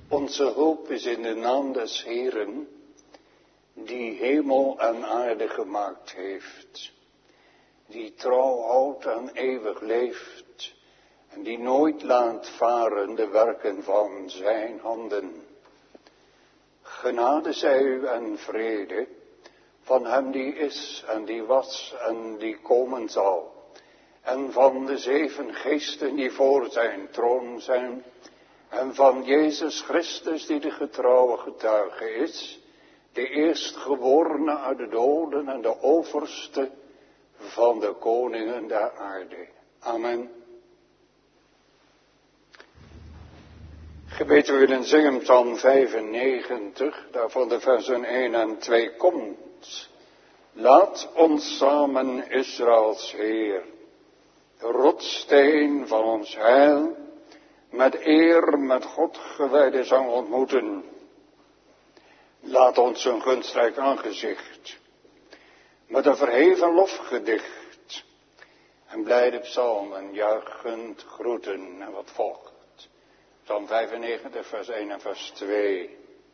Onze hulp is in de naam des Heeren, die hemel en aarde gemaakt heeft, die trouw houdt en eeuwig leeft, en die nooit laat varen de werken van zijn handen. Genade zij u en vrede, van hem die is en die was en die komen zal, en van de 7 geesten die voor zijn troon zijn, en van Jezus Christus die de getrouwe getuige is, de eerstgeborene uit de doden en de overste van de koningen der aarde. Amen. Gebeten we willen zingen Psalm 95, daarvan de versen 1 en 2 komt. Laat ons samen Israëls Heer, de rotsteen van ons heil, met eer met God gewijde zang ontmoeten. Laat ons zijn gunstrijk aangezicht, met een verheven lofgedicht, en blijde psalmen juichend groeten en wat volgt. Psalm 95, vers 1 en vers 2.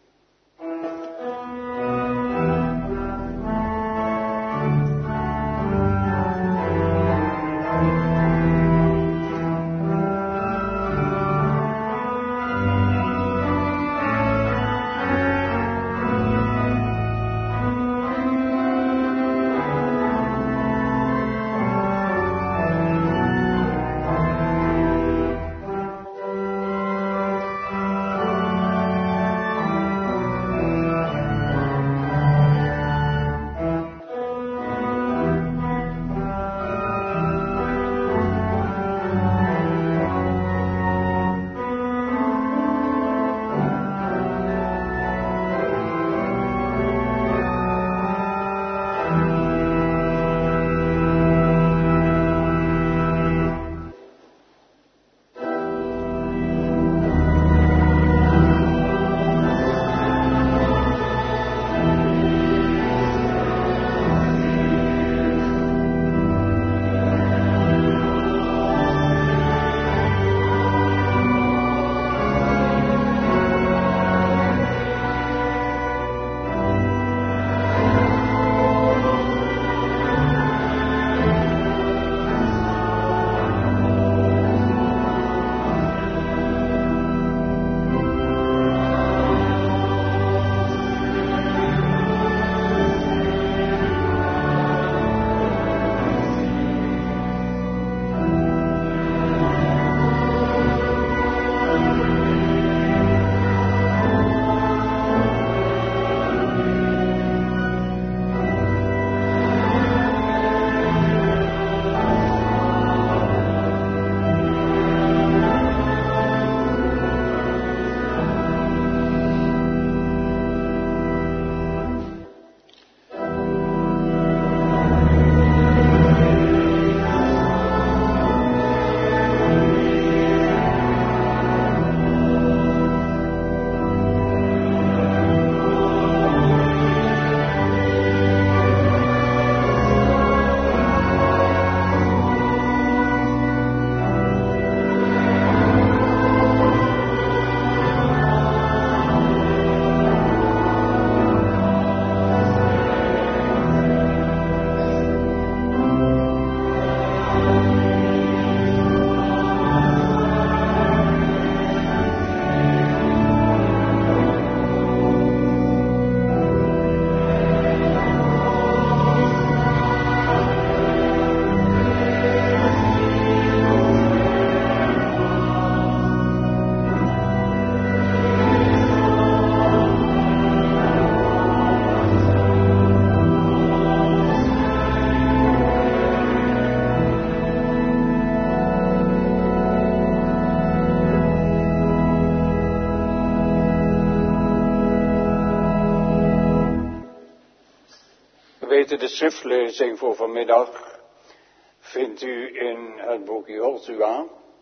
De schriftlezing voor vanmiddag vindt u in het boek Josua,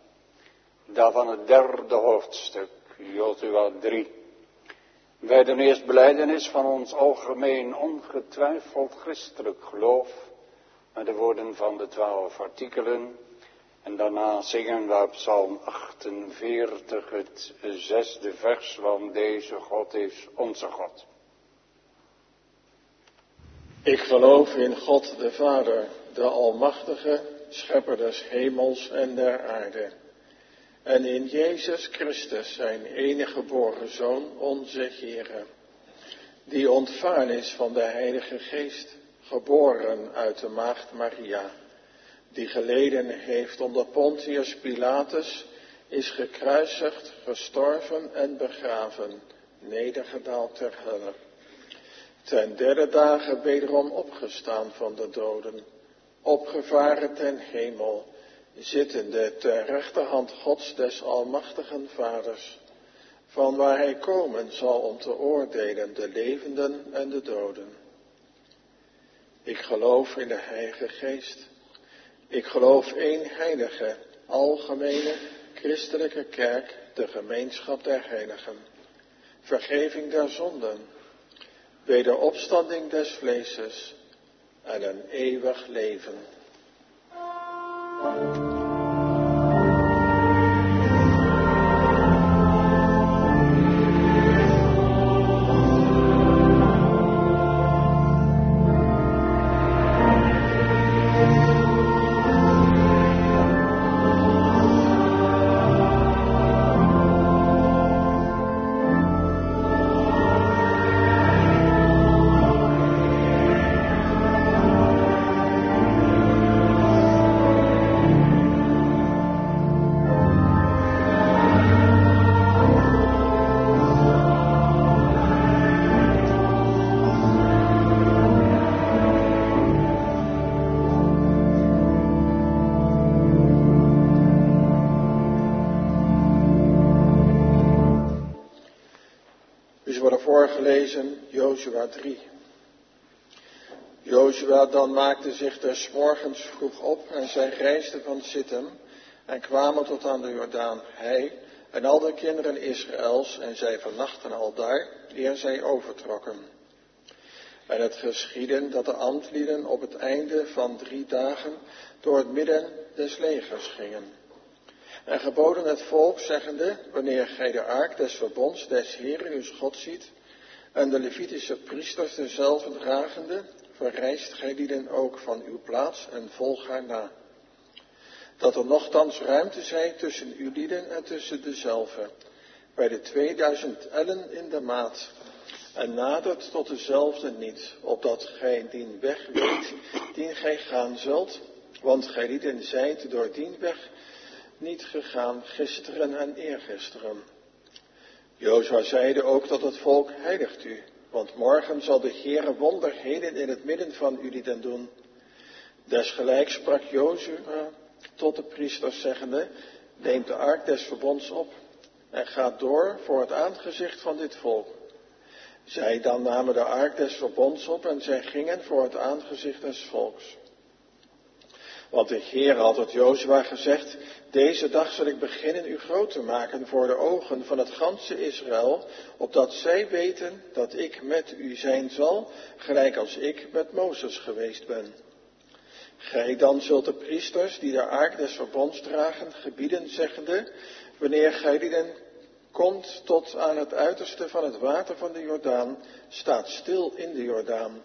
daarvan het 3e hoofdstuk, Josua 3. Bij de eerste belijdenis van ons algemeen ongetwijfeld christelijk geloof, met de woorden van de 12 artikelen, En daarna zingen we op Psalm 48 het 6e vers, want deze God is onze God. Ik geloof in God de Vader, de Almachtige, Schepper des hemels en der aarde. En in Jezus Christus, zijn enige geboren Zoon, onze Heere, die ontvangen is van de Heilige Geest, geboren uit de maagd Maria, die geleden heeft onder Pontius Pilatus, is gekruisigd, gestorven en begraven, nedergedaald ter helle. Ten derde dagen wederom opgestaan van de doden, opgevaren ten hemel, zittende ter rechterhand Gods des Almachtigen Vaders, van waar hij komen zal om te oordelen de levenden en de doden. Ik geloof in de Heilige Geest. Ik geloof één heilige, algemene, christelijke kerk, de gemeenschap der heiligen, vergeving der zonden, wederopstanding des vleeses en een eeuwig leven. Voorgelezen Jozua 3. Jozua dan maakte zich des morgens vroeg op en zij reisden van Sittim en kwamen tot aan de Jordaan, hij en al de kinderen Israëls, en zij vernachten al daar, eer zij overtrokken. En het geschiedde dat de ambtlieden op het einde van 3 dagen door het midden des legers gingen. En geboden het volk, zeggende, wanneer gij de ark des verbonds des Heeren uws God ziet, en de Levitische priesters dezelfde dragende, verrijst gij lieden ook van uw plaats en volg haar na. Dat er nochtans ruimte zij tussen uw lieden en tussen dezelve, bij de 2000 ellen in de maat, en nadert tot dezelfde niet, opdat gij dien weg weet, dien gij gaan zult, want gij lieden zijt door dien weg niet gegaan gisteren en eergisteren. Jozua zeide ook tot het volk, heiligt u, want morgen zal de Heere wonderheden in het midden van u lieden doen. Desgelijks sprak Jozua tot de priesters, zeggende, neemt de ark des verbonds op en gaat door voor het aangezicht van dit volk. Zij dan namen de ark des verbonds op en zij gingen voor het aangezicht des volks. Want de Heer had tot Jozua gezegd, deze dag zal ik beginnen u groot te maken voor de ogen van het ganse Israël, opdat zij weten dat ik met u zijn zal, gelijk als ik met Mozes geweest ben. Gij dan zult de priesters die de ark des verbonds dragen, gebieden, zeggende, wanneer gij lieden komt tot aan het uiterste van het water van de Jordaan, staat stil in de Jordaan.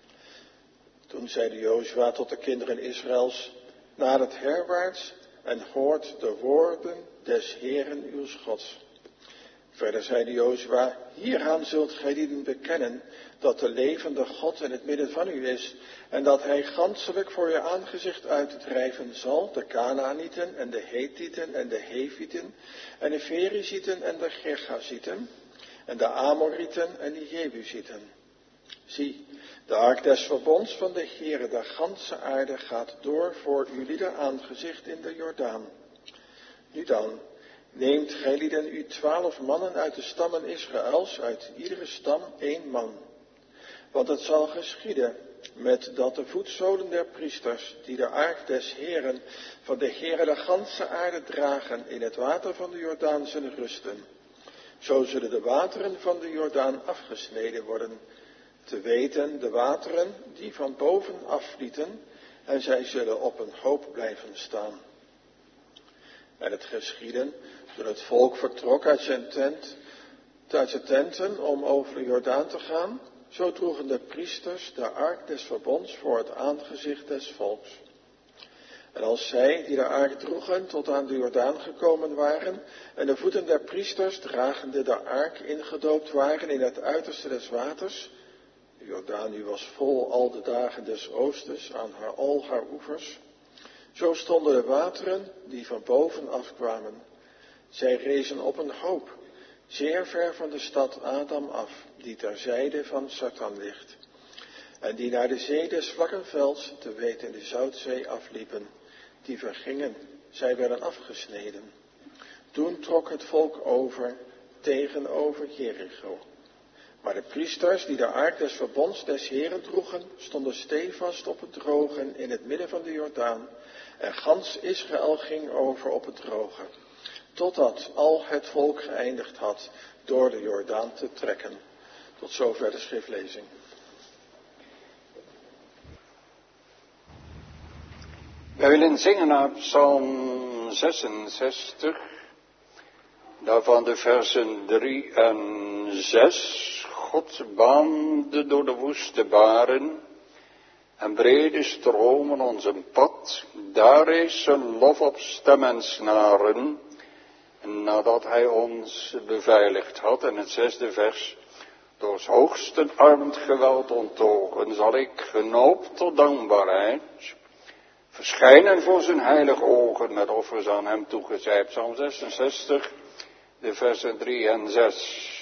Toen zeide Jozua tot de kinderen Israëls, nadert herwaarts en hoort de woorden des Heeren uws Gods. Verder zeide Jozua, hieraan zult gij lieden bekennen dat de levende God in het midden van u is, en dat hij ganselijk voor je aangezicht uitdrijven zal, de Kanaanieten en de Hethieten en de Hevieten en de Ferizieten en de Gergazieten en de Amorieten en de Jebusieten. Zie, de ark des verbonds van de Heere der ganse aarde gaat door voor uw lieder aangezicht in de Jordaan. Nu dan, neemt gij lieden u 12 mannen uit de stammen Israëls, uit iedere stam 1 man. Want het zal geschieden met dat de voetzolen der priesters, die de ark des Heeren van de Heere der ganse aarde dragen, in het water van de Jordaan zullen rusten. Zo zullen de wateren van de Jordaan afgesneden worden, te weten de wateren die van boven afvlieten, en zij zullen op een hoop blijven staan. En het geschiedde, toen het volk vertrok uit zijn tenten om over de Jordaan te gaan, zo droegen de priesters de ark des verbonds voor het aangezicht des volks. En als zij, die de ark droegen, tot aan de Jordaan gekomen waren, en de voeten der priesters, dragende de ark, ingedoopt waren in het uiterste des waters, de Jordaan nu was vol al de dagen des oostens aan al haar oevers, zo stonden de wateren die van boven afkwamen. Zij rezen op een hoop, zeer ver van de stad Adam af, die ter zijde van Sartan ligt, en die naar de zee des Vlakkenvelds, te weten in de Zoutzee, afliepen. Die vergingen, zij werden afgesneden. Toen trok het volk over, tegenover Jericho. Maar de priesters, die de ark des verbonds des Heren droegen, stonden stevast op het droge in het midden van de Jordaan, en gans Israël ging over op het droge, totdat al het volk geëindigd had door de Jordaan te trekken. Tot zover de schriftlezing. Wij willen zingen uit Psalm 66, daarvan de versen 3 en 6. God baande door de woeste baren en brede stromen ons een pad. Daar is zijn lof op stem en snaren, nadat hij ons beveiligd had. En het 6e vers. Door 's hoogsten armend geweld onttogen, zal ik genoopt tot dankbaarheid verschijnen voor zijn heilige ogen met offers aan hem toegezeid. Psalm 66, de versen 3 en 6.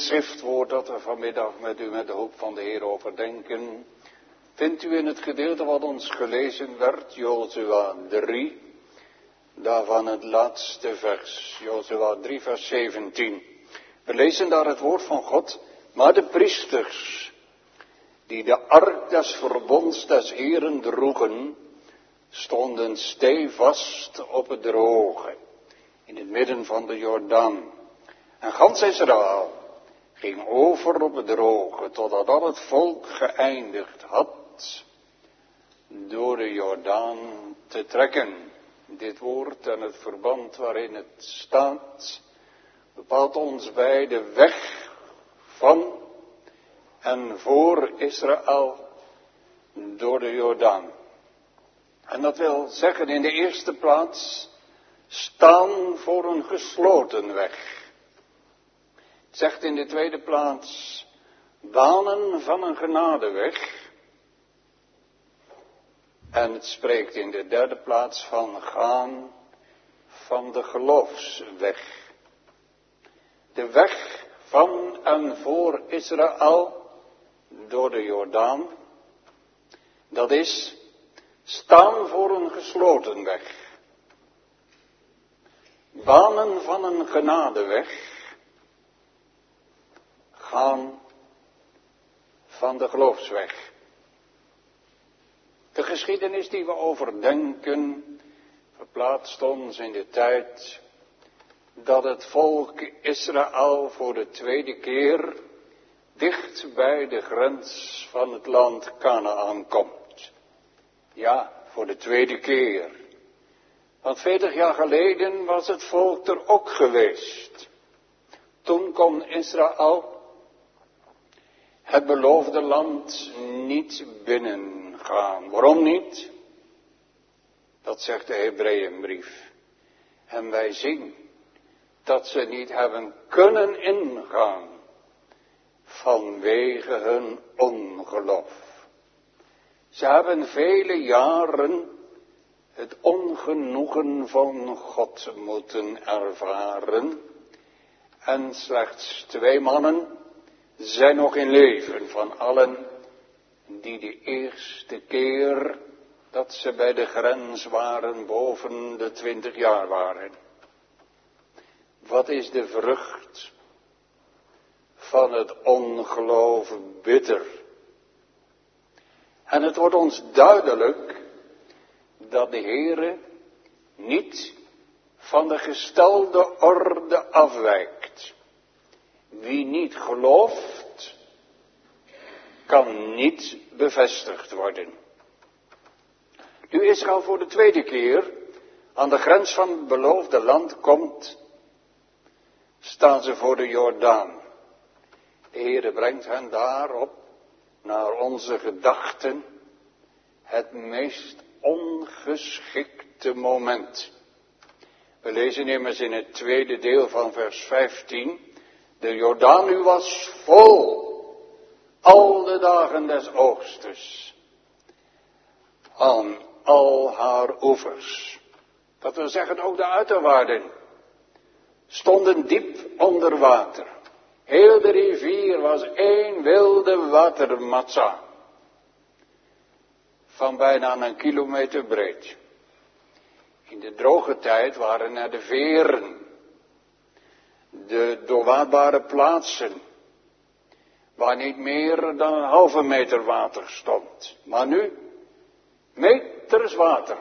schriftwoord dat we vanmiddag met u met de hulp van de Heer overdenken, vindt u in het gedeelte wat ons gelezen werd, Jozua 3, daarvan het laatste vers, Jozua 3 vers 17. We lezen daar het woord van God, maar de priesters, die de ark des verbonds des Heeren droegen, stonden stevast op het droge, in het midden van de Jordaan. En gans Israël ging over op het droge, totdat al het volk geëindigd had door de Jordaan te trekken. Dit woord en het verband waarin het staat, bepaalt ons bij de weg van en voor Israël door de Jordaan. En dat wil zeggen in de eerste plaats staan voor een gesloten weg. Het zegt in de tweede plaats banen van een genadeweg. En het spreekt in de derde plaats van gaan van de geloofsweg. De weg van en voor Israël door de Jordaan. Dat is staan voor een gesloten weg. Banen van een genadeweg. Gaan van de geloofsweg. De geschiedenis die we overdenken verplaatst ons in de tijd dat het volk Israël voor de tweede keer dicht bij de grens van het land Kanaan komt. Ja, voor de tweede keer. Want 40 jaar geleden was het volk er ook geweest. Toen kon Israël het beloofde land niet binnengaan. Waarom niet? Dat zegt de Hebreeënbrief. En wij zien dat ze niet hebben kunnen ingaan vanwege hun ongeloof. Ze hebben vele jaren het ongenoegen van God moeten ervaren. En slechts 2 mannen zijn nog in leven van allen die de eerste keer dat ze bij de grens waren boven de 20 jaar waren. Wat is de vrucht van het ongeloof bitter? En het wordt ons duidelijk dat de Heere niet van de gestelde orde afwijkt. Wie niet gelooft, kan niet bevestigd worden. Nu Israël voor de tweede keer aan de grens van het beloofde land komt, staan ze voor de Jordaan. De Heere brengt hen daarop, naar onze gedachten, het meest ongeschikte moment. We lezen immers in het tweede deel van vers 15... De Jordaan nu was vol, al de dagen des oogstes, aan al haar oevers. Dat wil zeggen ook de uiterwaarden, stonden diep onder water. Heel de rivier was één wilde watermassa, van bijna 1 kilometer breed. In de droge tijd waren er de veren, de doorwaadbare plaatsen, waar niet meer dan 1/2 meter water stond. Maar nu, meters water,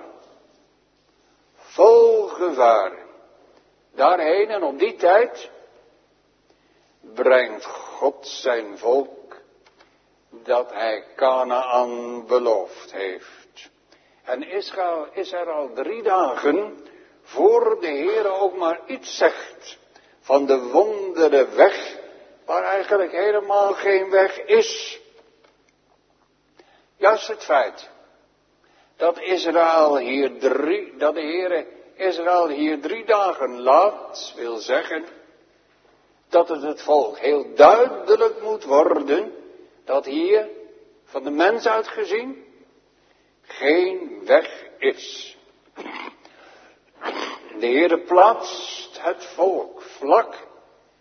vol gevaar. Daarheen en op die tijd brengt God zijn volk dat hij Kanaan beloofd heeft. En Israël is er al 3 dagen voor de Heere ook maar iets zegt van de wondere weg, waar eigenlijk helemaal geen weg is. Juist het feit dat de Heere Israël hier 3 dagen laat, wil zeggen dat het volk heel duidelijk moet worden dat hier, van de mens uit gezien, geen weg is. De Heere plaatst het volk vlak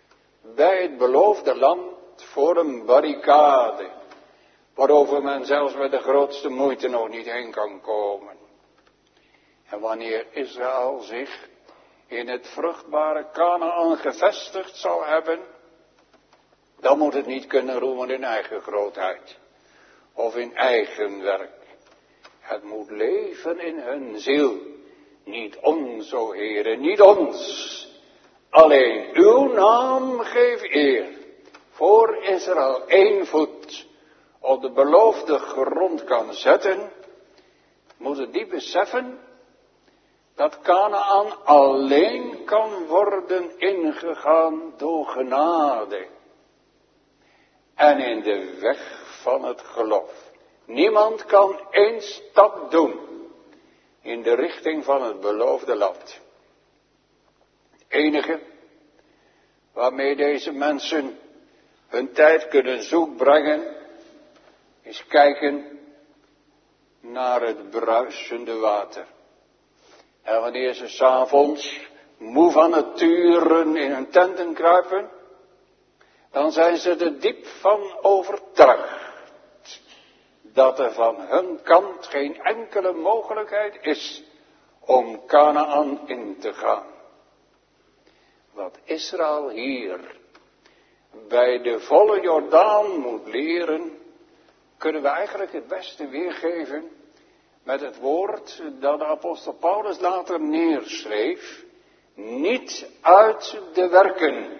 bij het beloofde land voor een barricade, waarover men zelfs met de grootste moeite nog niet heen kan komen. En wanneer Israël zich in het vruchtbare Kanaan gevestigd zal hebben, dan moet het niet kunnen roemen in eigen grootheid of in eigen werk. Het moet leven in hun ziel. Niet ons, o Heere, niet ons. Alleen uw naam geef eer. Voor Israël 1 voet op de beloofde grond kan zetten, moet het die beseffen dat Kanaan alleen kan worden ingegaan door genade. En in de weg van het geloof. Niemand kan 1 stap doen in de richting van het beloofde land. Het enige waarmee deze mensen hun tijd kunnen zoek brengen, is kijken naar het bruisende water. En wanneer ze 's avonds moe van het turen in hun tenten kruipen, dan zijn ze er diep van overtuigd dat er van hun kant geen enkele mogelijkheid is om Kanaan in te gaan. Wat Israël hier bij de volle Jordaan moet leren, kunnen we eigenlijk het beste weergeven met het woord dat de apostel Paulus later neerschreef: niet uit de werken,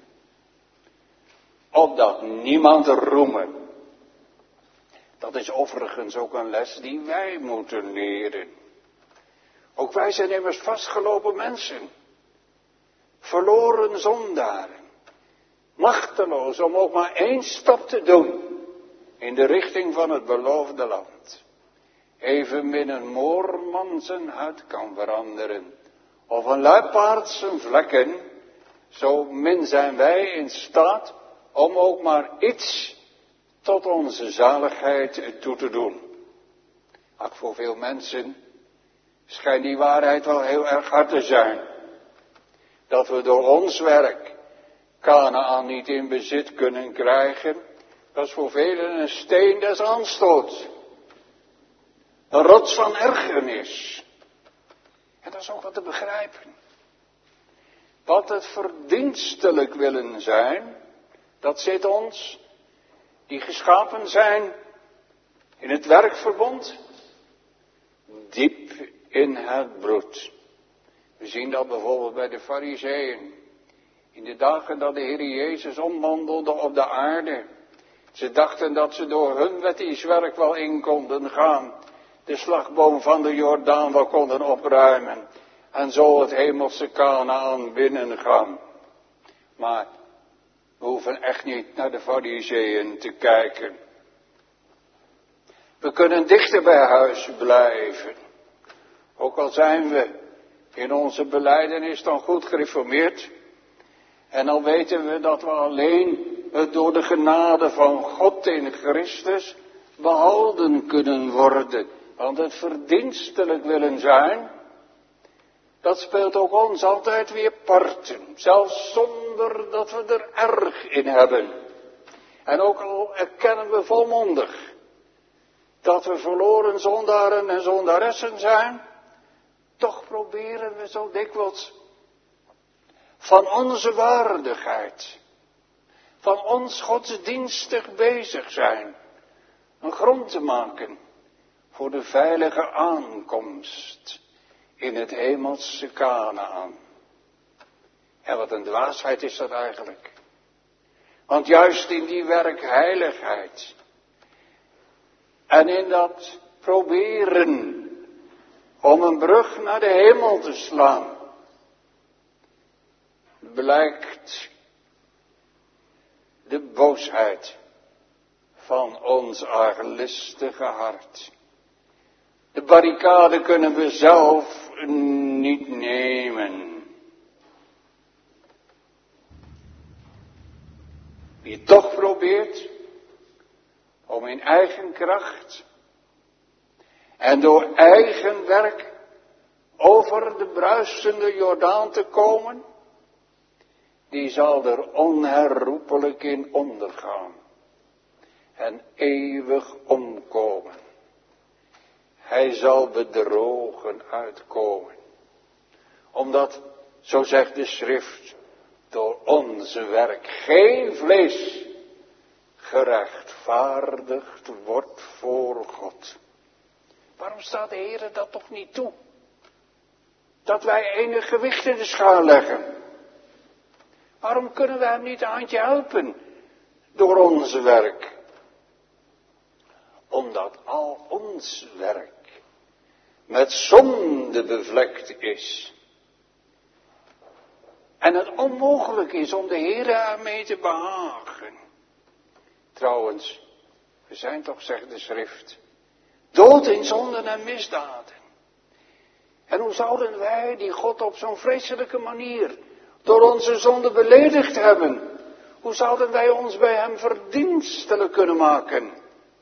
opdat niemand roeme. Dat is overigens ook een les die wij moeten leren. Ook wij zijn immers vastgelopen mensen, verloren zondaren, machteloos om ook maar 1 stap te doen in de richting van het beloofde land. Evenmin een moorman zijn huid kan veranderen, of een luipaard zijn vlekken, zo min zijn wij in staat om ook maar iets tot onze zaligheid toe te doen. Ach, voor veel mensen schijnt die waarheid wel heel erg hard te zijn. Dat we door ons werk Kanaan niet in bezit kunnen krijgen, dat is voor velen een steen des aanstoots. Een rots van ergernis. En dat is ook wat te begrijpen. Wat het verdienstelijk willen zijn, dat zit ons, die geschapen zijn in het werkverbond, diep in het bloed. We zien dat bijvoorbeeld bij de Farizeeën. In de dagen dat de Heer Jezus omwandelde op de aarde. Ze dachten dat ze door hun wettisch werk wel in konden gaan. De slagboom van de Jordaan wel konden opruimen. En zo het hemelse Kanaan binnengaan. Maar we hoeven echt niet naar de Farizeeën te kijken. We kunnen dichter bij huis blijven. Ook al zijn we in onze belijdenis dan goed gereformeerd. En al weten we dat we alleen door de genade van God in Christus behouden kunnen worden. Want het verdienstelijk willen zijn, dat speelt ook ons altijd weer parten. Zelfs zonder dat we er erg in hebben. En ook al erkennen we volmondig dat we verloren zondaren en zondaressen zijn, toch proberen we zo dikwijls van onze waardigheid, van ons godsdienstig bezig zijn, een grond te maken voor de veilige aankomst in het hemelse Kanaan. En wat een dwaasheid is dat eigenlijk. Want juist in die werkheiligheid en in dat proberen om een brug naar de hemel te slaan, blijkt de boosheid van ons arglistige hart. De barricade kunnen we zelf niet nemen. Wie toch probeert om in eigen kracht en door eigen werk over de bruisende Jordaan te komen, die zal er onherroepelijk in ondergaan en eeuwig omkomen. Hij zal bedrogen uitkomen, omdat, zo zegt de schrift, door onze werk geen vlees gerechtvaardigd wordt voor God. Waarom staat de Heer dat toch niet toe? Dat wij enig gewicht in de schaal leggen. Waarom kunnen we hem niet een handje helpen door ons werk? Omdat al ons werk met zonde bevlekt is. En het onmogelijk is om de Heer ermee te behagen. Trouwens, we zijn toch, zegt de schrift, dood in zonden en misdaden. En hoe zouden wij, die God op zo'n vreselijke manier door onze zonde beledigd hebben, hoe zouden wij ons bij hem verdienstelijk kunnen maken?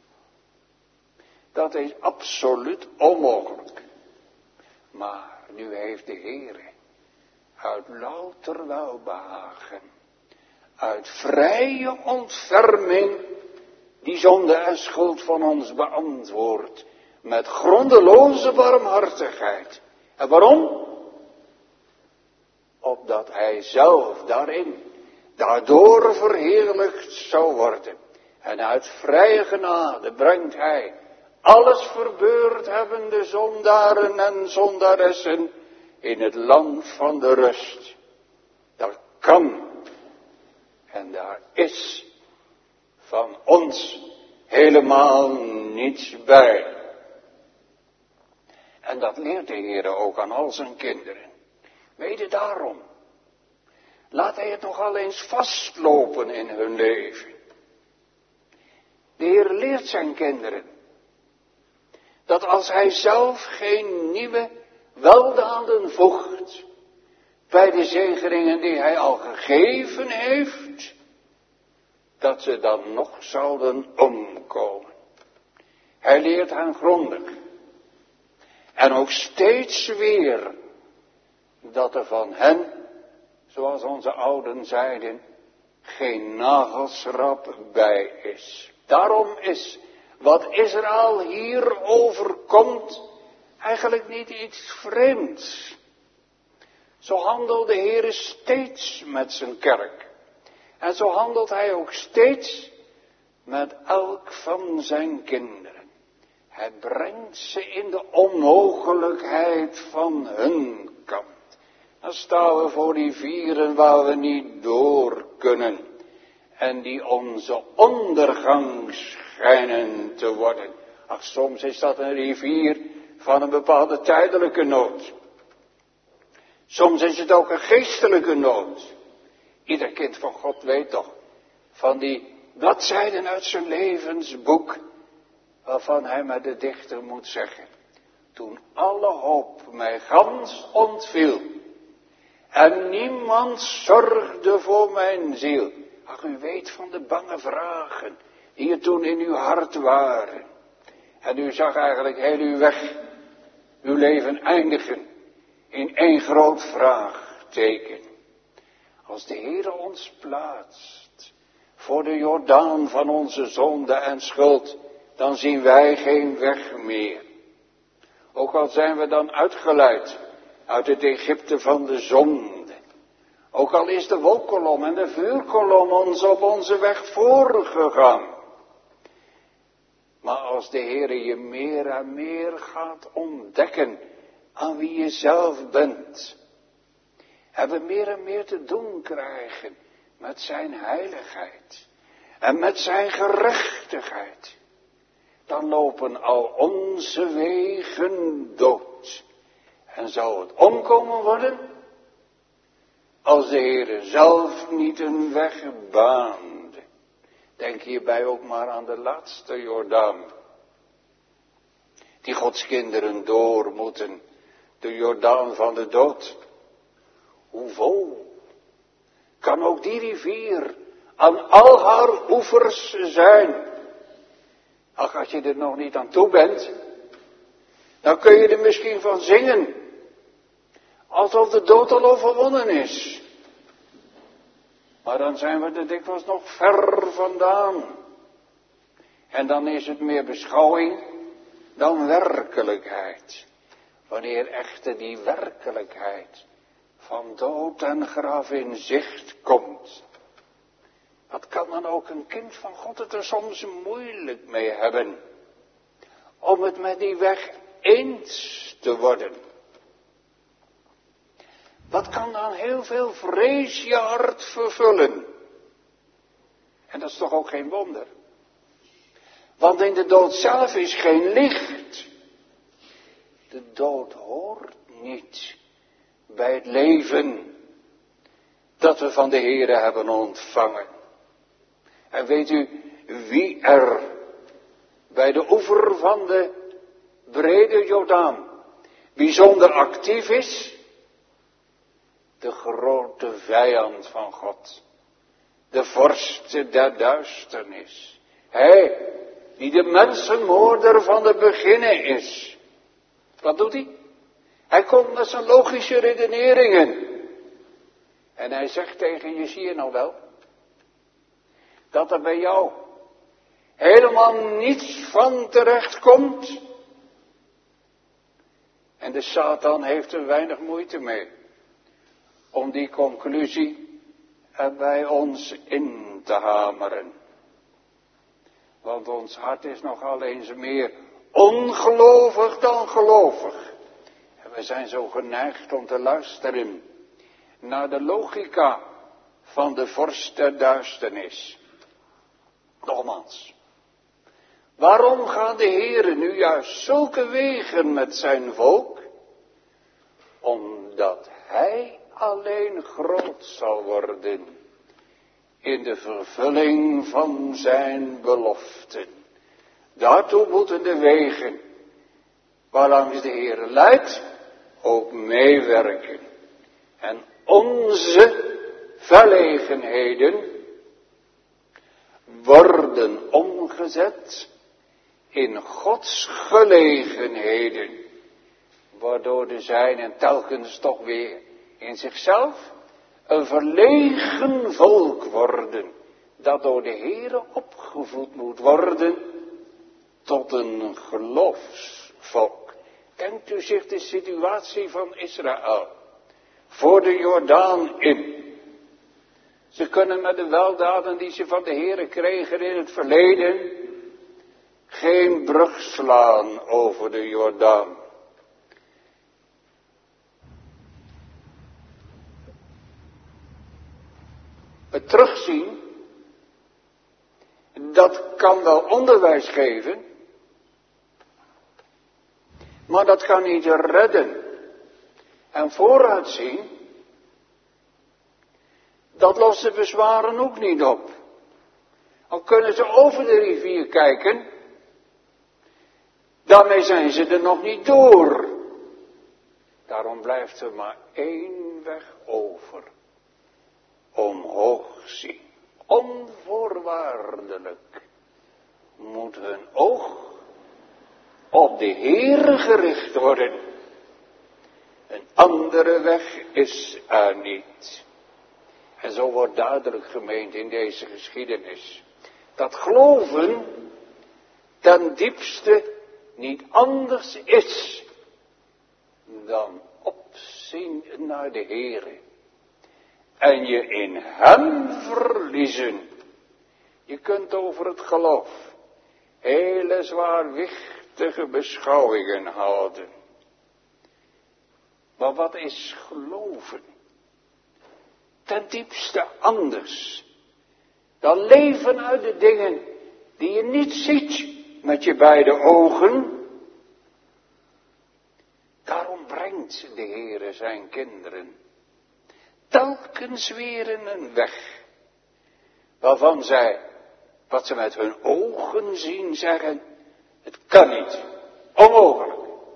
Dat is absoluut onmogelijk. Maar nu heeft de Heer uit louter welbehagen, uit vrije ontferming, die zonde en schuld van ons beantwoord, met grondeloze barmhartigheid. En waarom? Opdat hij zelf daardoor verheerlijkt zou worden. En uit vrije genade brengt hij alles verbeurd hebbende zondaren en zondaressen in het land van de rust. Daar kan en daar is van ons helemaal niets bij. En dat leert de Heer ook aan al zijn kinderen. Mede daarom laat hij het nogal eens vastlopen in hun leven. De Heer leert zijn kinderen dat als hij zelf geen nieuwe weldaden voegt bij de zegeningen die hij al gegeven heeft, dat ze dan nog zouden omkomen. Hij leert hen grondig. En ook steeds weer dat er van hen, zoals onze ouden zeiden, geen nagelschrap bij is. Daarom is wat Israël hier overkomt eigenlijk niet iets vreemds. Zo handelt de Heer steeds met zijn kerk. En zo handelt hij ook steeds met elk van zijn kinderen. Hij brengt ze in de onmogelijkheid van hun kant. Dan staan we voor rivieren waar we niet door kunnen. En die onze ondergang schijnen te worden. Ach, soms is dat een rivier van een bepaalde tijdelijke nood. Soms is het ook een geestelijke nood. Ieder kind van God weet toch van die bladzijden uit zijn levensboek, waarvan hij met de dichter moet zeggen: toen alle hoop mij gans ontviel en niemand zorgde voor mijn ziel. Ach, u weet van de bange vragen die er toen in uw hart waren. En u zag eigenlijk heel uw weg, uw leven eindigen in één groot vraagteken. Als de Heere ons plaatst voor de Jordaan van onze zonde en schuld, dan zien wij geen weg meer. Ook al zijn we dan uitgeleid uit het Egypte van de zonde. Ook al is de wolkkolom en de vuurkolom ons op onze weg voorgegaan. Maar als de Heere je meer en meer gaat ontdekken aan wie je zelf bent, en we meer en meer te doen krijgen met zijn heiligheid en met zijn gerechtigheid, dan lopen al onze wegen dood. En zal het omkomen worden als de Heere zelf niet een weg baande. Denk hierbij ook maar aan de laatste Jordaan, die Gods kinderen door moeten, de Jordaan van de dood. Hoe vol kan ook die rivier aan al haar oevers zijn? Ach, als je er nog niet aan toe bent, dan kun je er misschien van zingen, alsof de dood al overwonnen is. Maar dan zijn we er dikwijls nog ver vandaan. En dan is het meer beschouwing dan werkelijkheid. Wanneer echter die werkelijkheid van dood en graf in zicht komt. Wat kan dan ook een kind van God het er soms moeilijk mee hebben. Om het met die weg eens te worden. Wat kan dan heel veel vrees je hart vervullen. En dat is toch ook geen wonder. Want in de dood zelf is geen licht. De dood hoort niet bij het leven dat we van de Heere hebben ontvangen. En weet u wie er bij de oever van de brede Jordaan bijzonder actief is? De grote vijand van God. De vorst der duisternis. Hij die de mensenmoorder van de beginnen is. Wat doet hij? Hij komt met zijn logische redeneringen. En hij zegt tegen je, zie je nou wel? Dat er bij jou helemaal niets van terecht komt. En de Satan heeft er weinig moeite mee. Om die conclusie er bij ons in te hameren. Want ons hart is nogal eens meer ongelovig dan gelovig. En we zijn zo geneigd om te luisteren naar de logica van de vorst der duisternis. Nogmaals. Waarom gaat de Heere nu juist zulke wegen met zijn volk? Omdat hij alleen groot zal worden in de vervulling van zijn beloften. Daartoe moeten de wegen waarlangs de Heere leidt ook meewerken. En onze verlegenheden worden omgezet in Gods gelegenheden, waardoor de zijnen telkens toch weer in zichzelf een verlegen volk worden, dat door de Heere opgevoed moet worden tot een geloofsvolk. Denkt u zich de situatie van Israël voor de Jordaan in. Ze kunnen met de weldaden die ze van de Heere kregen in het verleden geen brug slaan over de Jordaan. Het terugzien, dat kan wel onderwijs geven, maar dat kan niet redden. En vooruitzien, dat lost de bezwaren ook niet op. Al kunnen ze over de rivier kijken, daarmee zijn ze er nog niet door. Daarom blijft er maar één weg over. Omhoog zien. Onvoorwaardelijk moet hun oog op de Heere gericht worden. Een andere weg is er niet. En zo wordt duidelijk gemeend in deze geschiedenis dat geloven ten diepste niet anders is dan opzien naar de Heere. En je in hem verliezen. Je kunt over het geloof hele zwaarwichtige beschouwingen houden. Maar wat is geloven? Ten diepste anders dan leven uit de dingen die je niet ziet met je beide ogen. Daarom brengt de Heere zijn kinderen telkens weer in een weg, waarvan zij, wat ze met hun ogen zien, zeggen, het kan niet, onmogelijk.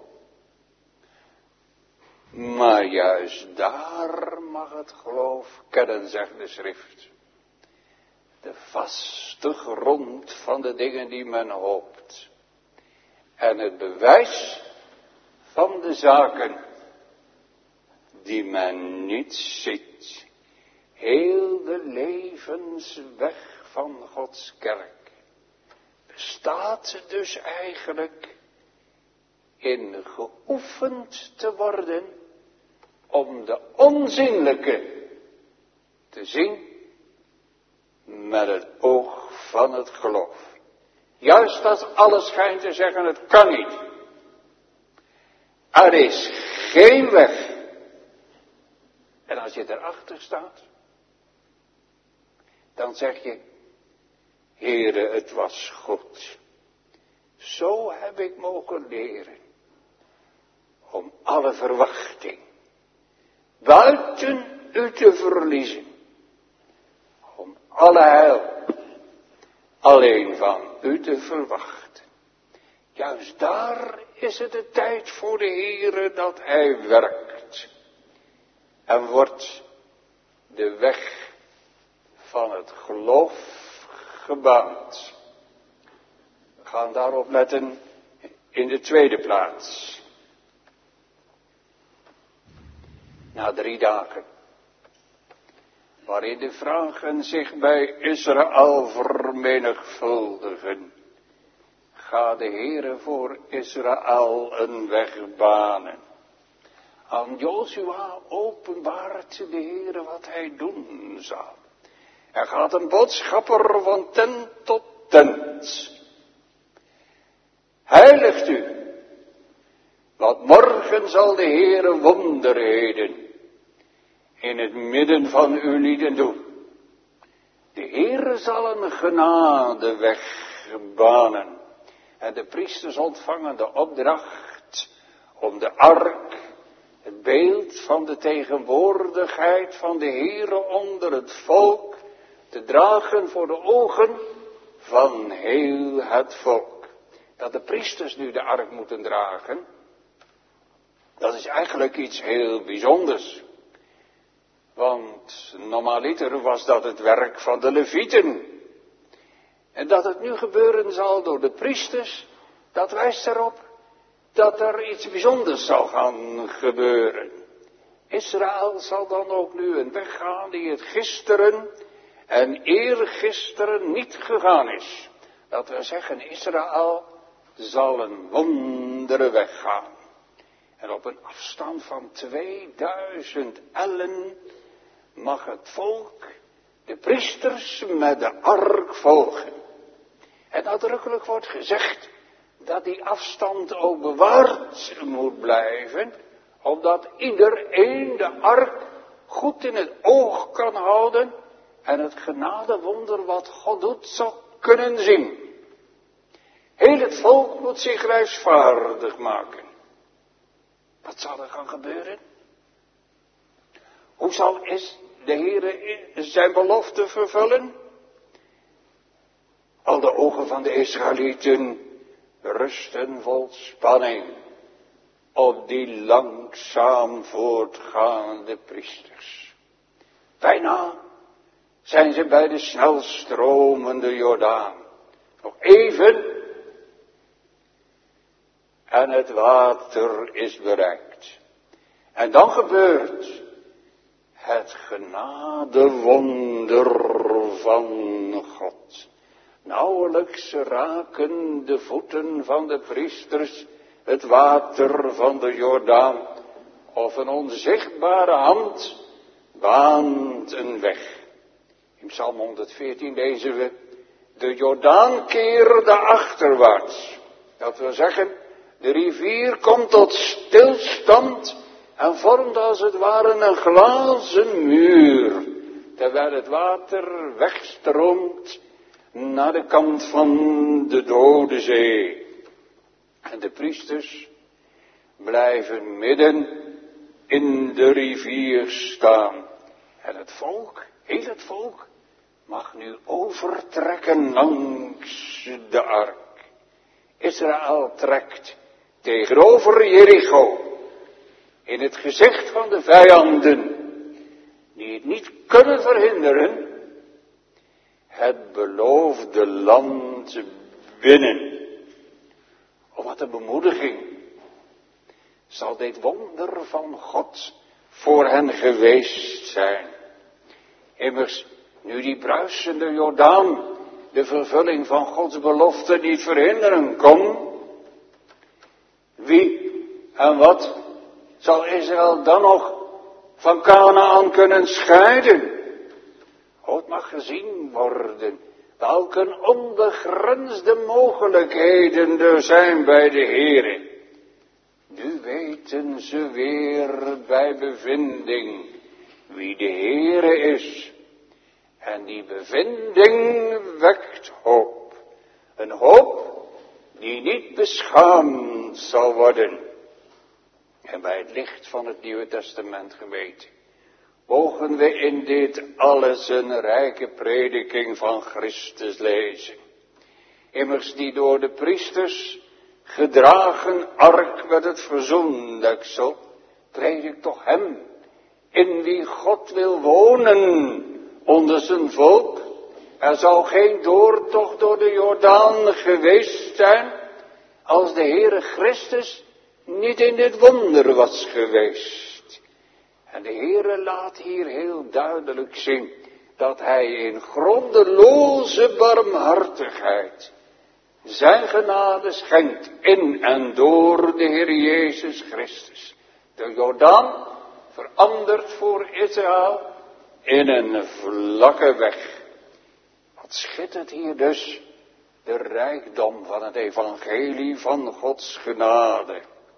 Maar juist daar mag het geloof kennen, zegt de schrift. De vaste grond van de dingen die men hoopt. En het bewijs van de zaken die men niet ziet. Heel de levensweg van Gods kerk bestaat dus eigenlijk in geoefend te worden om de onzienlijke te zien met het oog van het geloof. Juist als alles schijnt te zeggen, het kan niet. Er is geen weg. En als je erachter staat, dan zeg je, Heere, het was goed. Zo heb ik mogen leren om alle verwachting buiten u te verliezen. Om alle heil alleen van u te verwachten. Juist daar is het de tijd voor de Heere dat hij werkt. En wordt de weg van het geloof gebaand. We gaan daarop letten in de tweede plaats. Na 3 dagen, waarin de vragen zich bij Israël vermenigvuldigen, gaat de Heere voor Israël een weg banen. Aan Jozua openbaart de Heere wat hij doen zal. Er gaat een boodschapper van tent tot tent. Heiligt u, want morgen zal de Heere wonderheden in het midden van uw lieden doen. De Heere zal een genadeweg banen. En de priesters ontvangen de opdracht om de ark, het beeld van de tegenwoordigheid van de Heere onder het volk, te dragen voor de ogen van heel het volk. Dat de priesters nu de ark moeten dragen, dat is eigenlijk iets heel bijzonders. Want normaliter was dat het werk van de levieten. En dat het nu gebeuren zal door de priesters, dat wijst erop dat er iets bijzonders zal gaan gebeuren. Israël zal dan ook nu een weg gaan die het gisteren en eergisteren niet gegaan is. Dat we zeggen, Israël zal een wondere weg gaan. En op een afstand van 2000 ellen mag het volk de priesters met de ark volgen. En nadrukkelijk wordt gezegd dat die afstand ook bewaard moet blijven, opdat iedereen de ark goed in het oog kan houden en het genadewonder wat God doet zal kunnen zien. Heel het volk moet zich reisvaardig maken. Wat zal er gaan gebeuren? Hoe zal de Heere zijn belofte vervullen? Al de ogen van de Israëlieten rusten vol spanning op die langzaam voortgaande priesters. Bijna zijn ze bij de snelstromende Jordaan. Nog even en het water is bereikt. En dan gebeurt het genadewonder van God. Nauwelijks raken de voeten van de priesters het water van de Jordaan, of een onzichtbare hand baant een weg. In Psalm 114 lezen we, de Jordaan keerde achterwaarts. Dat wil zeggen, de rivier komt tot stilstand en vormt als het ware een glazen muur, terwijl het water wegstroomt naar de kant van de Dode Zee. En de priesters blijven midden in de rivier staan. En het volk, heel het volk, mag nu overtrekken langs de ark. Israël trekt tegenover Jericho, in het gezicht van de vijanden, die het niet kunnen verhinderen, het beloofde land binnen. Oh, wat een bemoediging zal dit wonder van God voor hen geweest zijn. Immers, nu die bruisende Jordaan de vervulling van Gods belofte niet verhinderen kon, wie en wat zal Israël dan nog van Kanaän kunnen scheiden? Het mag gezien worden welke onbegrensde mogelijkheden er zijn bij de Heere. Nu weten ze weer bij bevinding wie de Heere is. En die bevinding wekt hoop. Een hoop die niet beschaamd zal worden. En bij het licht van het Nieuwe Testament geweten, mogen we in dit alles een rijke prediking van Christus lezen. Immers die door de priesters gedragen ark met het verzoendeksel, predik toch hem, in wie God wil wonen onder zijn volk. Er zal geen doortocht door de Jordaan geweest zijn, als de Heere Christus niet in dit wonder was geweest. En de Heere laat hier heel duidelijk zien dat hij in grondeloze barmhartigheid zijn genade schenkt in en door de Heer Jezus Christus. De Jordaan verandert voor Israël in een vlakke weg. Wat schittert hier dus de rijkdom van het evangelie van Gods genade.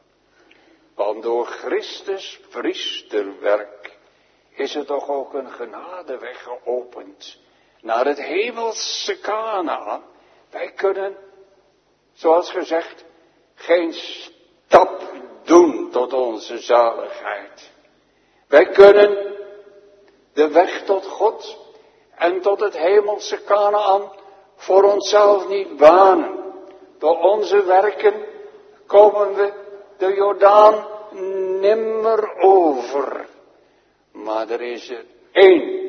Want door Christus priesterwerk is er toch ook een genadeweg geopend naar het hemelse Kanaän. Wij kunnen, zoals gezegd, geen stap doen tot onze zaligheid. Wij kunnen de weg tot God en tot het hemelse Kanaän voor onszelf niet banen. Door onze werken komen we de Jordaan nimmer over. Maar er is er één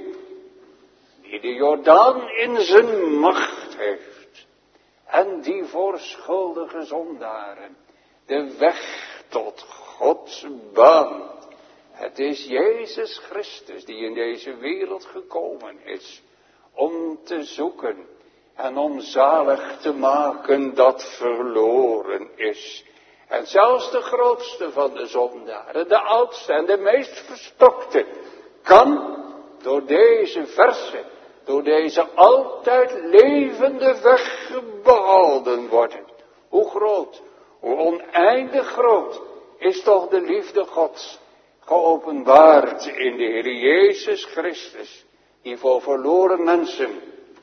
die de Jordaan in zijn macht heeft. En die voor schuldige zondaren de weg tot God baant. Het is Jezus Christus die in deze wereld gekomen is om te zoeken en om zalig te maken dat verloren is. En zelfs de grootste van de zondaren, de oudste en de meest verstokte, kan door deze verse, door deze altijd levende weg behouden worden. Hoe groot, hoe oneindig groot is toch de liefde Gods, geopenbaard in de Heer Jezus Christus, die voor verloren mensen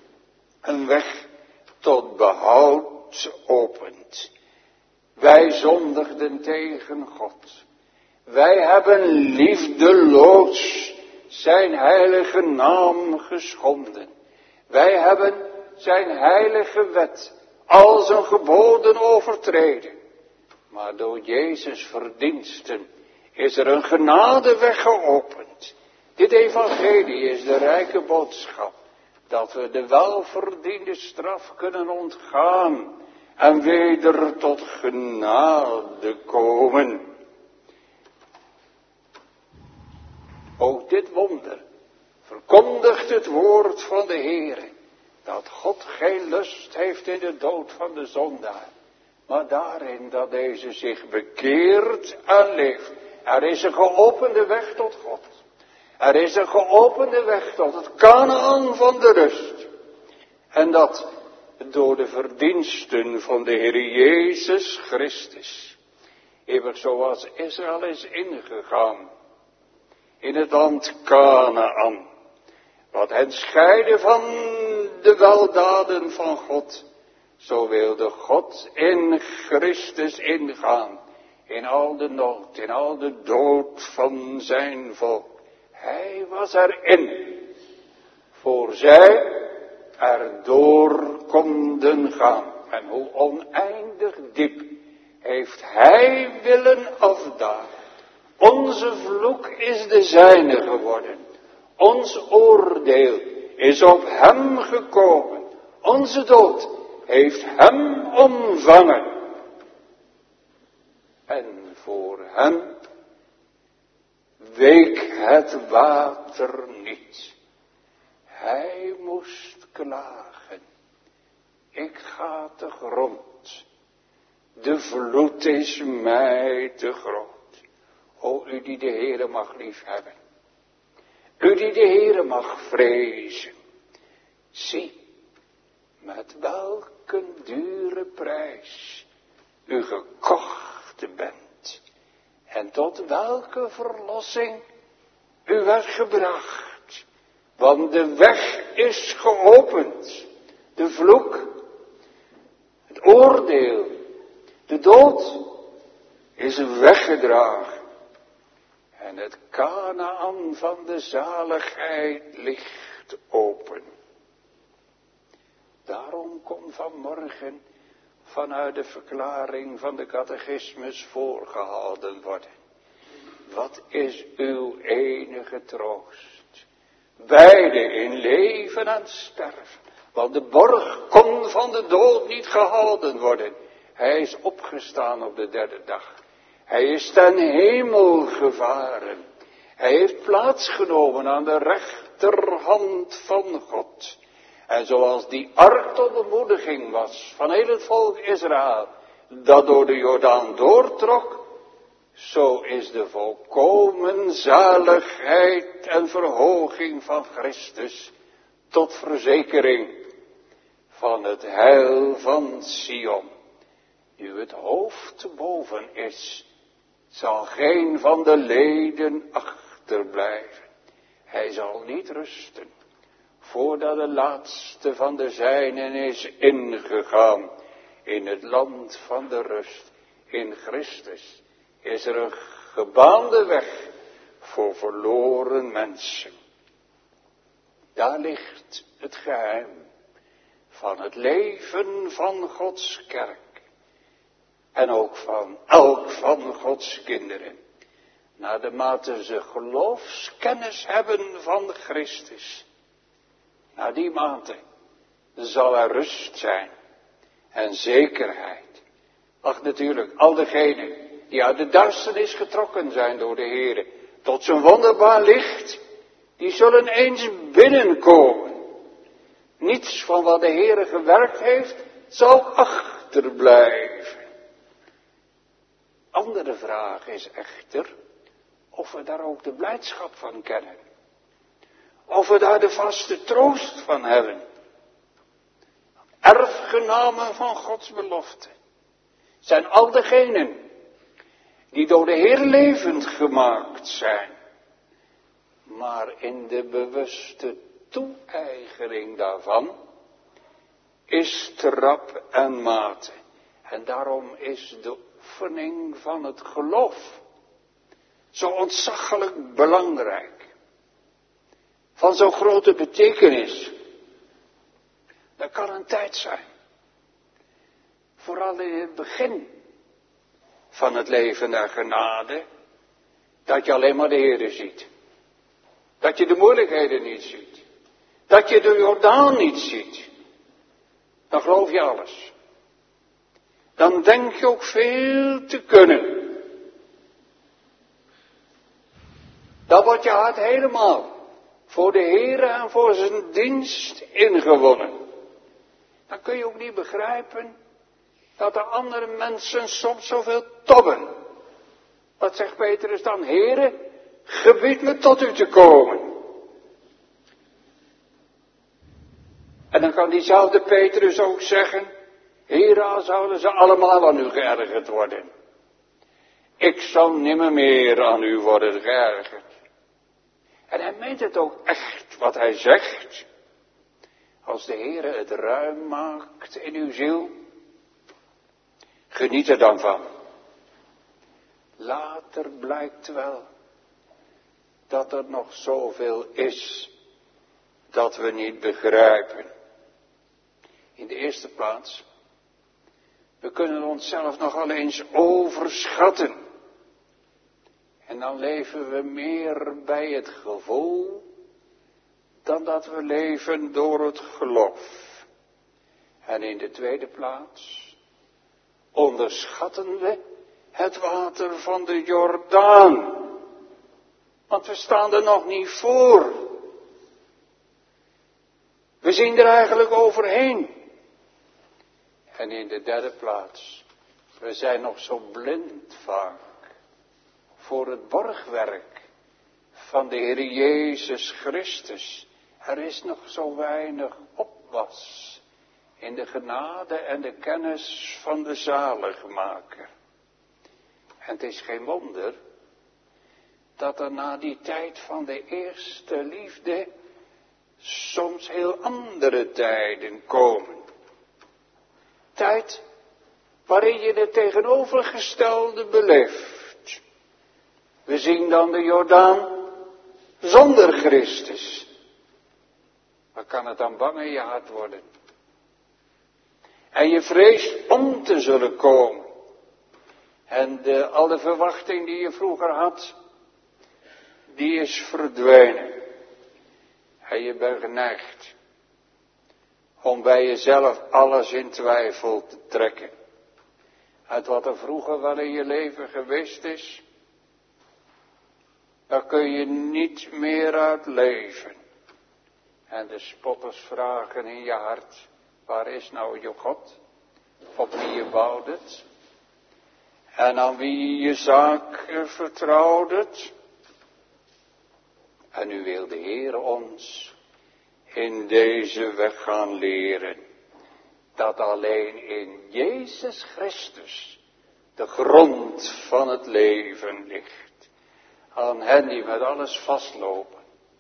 een weg tot behoud opent. Wij zondigden tegen God. Wij hebben liefdeloos zijn heilige naam geschonden. Wij hebben zijn heilige wet als een geboden overtreden. Maar door Jezus' verdiensten is er een genadeweg geopend. Dit evangelie is de rijke boodschap dat we de welverdiende straf kunnen ontgaan en weder tot genade komen. Ook dit wonder verkondigt het woord van de Heere, dat God geen lust heeft in de dood van de zondaar, maar daarin dat deze zich bekeert en leeft. Er is een geopende weg tot God. Er is een geopende weg tot het Kanaän van de rust. En dat door de verdiensten van de Heer Jezus Christus. Immers zoals Israël is ingegaan in het land Kanaän, wat hen scheidde van de weldaden van God, zo wilde God in Christus ingaan in al de nood, in al de dood van zijn volk. Hij was erin, voor zij erdoor konden gaan. En hoe oneindig diep heeft hij willen afdalen. Onze vloek is de zijne geworden. Ons oordeel is op hem gekomen. Onze dood heeft hem omvangen. En voor hem week het water niet. Hij moest klagen. Ik ga te grond. De vloed is mij te groot. O u die de Heere mag liefhebben. U die de Heere mag vrezen. Zie, met welke dure prijs u gekocht bent. En tot welke verlossing u werd gebracht. Want de weg is geopend. De vloek, het oordeel, de dood is weggedragen. En het Kanaan van de zaligheid ligt open. Daarom kon vanmorgen vanuit de verklaring van de catechismus voorgehouden worden. Wat is uw enige troost? Beide in leven en sterven. Want de borg kon van de dood niet gehouden worden. Hij is opgestaan op de derde dag. Hij is ten hemel gevaren. Hij heeft plaatsgenomen aan de rechterhand van God. En zoals die ark tot bemoediging was van heel het volk Israël, dat door de Jordaan doortrok, zo is de volkomen zaligheid en verhoging van Christus tot verzekering van het heil van Sion. Nu het hoofd boven is, zal geen van de leden achterblijven. Hij zal niet rusten, voordat de laatste van de zijnen is ingegaan in het land van de rust. In Christus is er een gebaande weg voor verloren mensen. Daar ligt het geheim van het leven van Gods kerk. En ook van elk van Gods kinderen. Naar de mate ze geloofskennis hebben van Christus. Naar die mate zal er rust zijn. En zekerheid. Ach natuurlijk, al degenen die uit de duisternis getrokken zijn door de Heere. Tot zijn wonderbaar licht. Die zullen eens binnenkomen. Niets van wat de Heere gewerkt heeft zal achterblijven. Andere vraag is echter of we daar ook de blijdschap van kennen. Of we daar de vaste troost van hebben. Erfgenamen van Gods belofte zijn al degenen die door de Heer levend gemaakt zijn. Maar in de bewuste toe-eigening daarvan is trap en mate. En daarom is de oefening van het geloof zo ontzaglijk belangrijk. Van zo'n grote betekenis. Dat kan een tijd zijn. Vooral in het begin van het leven der genade. Dat je alleen maar de Heere ziet. Dat je de moeilijkheden niet ziet. Dat je de Jordaan niet ziet. Dan geloof je alles. Dan denk je ook veel te kunnen. Dan wordt je hart helemaal voor de Heere en voor zijn dienst ingewonnen. Dan kun je ook niet begrijpen dat de andere mensen soms zoveel tobben. Wat zegt Petrus dan? Heere, gebied me tot u te komen. En dan kan diezelfde Petrus ook zeggen, Heere, zouden ze allemaal aan u geërgerd worden. Ik zal nimmer meer aan u worden geërgerd. En hij meent het ook echt wat hij zegt. Als de Heere het ruim maakt in uw ziel, geniet er dan van. Later blijkt wel dat er nog zoveel is dat we niet begrijpen. In de eerste plaats, we kunnen onszelf nogal eens overschatten. En dan leven we meer bij het gevoel dan dat we leven door het geloof. En in de tweede plaats onderschatten we het water van de Jordaan. Want we staan er nog niet voor. We zien er eigenlijk overheen. En in de derde plaats, we zijn nog zo blind vaak voor het borgwerk van de Heer Jezus Christus. Er is nog zo weinig opwas in de genade en de kennis van de zaligmaker. En het is geen wonder dat er na die tijd van de eerste liefde soms heel andere tijden komen. Tijd waarin je het tegenovergestelde beleeft. We zien dan de Jordaan zonder Christus. Maar kan het dan bang in je hart worden? En je vreest om te zullen komen. En alle verwachting die je vroeger had, die is verdwenen. En je bent geneigd om bij jezelf alles in twijfel te trekken. Uit wat er vroeger wel in je leven geweest is, daar kun je niet meer uit leven. En de spotters vragen in je hart, waar is nou je God? Op wie je bouwt het? En aan wie je zaak vertrouwt? En nu wil de Heer ons in deze weg gaan leren, dat alleen in Jezus Christus de grond van het leven ligt. Aan hen die met alles vastlopen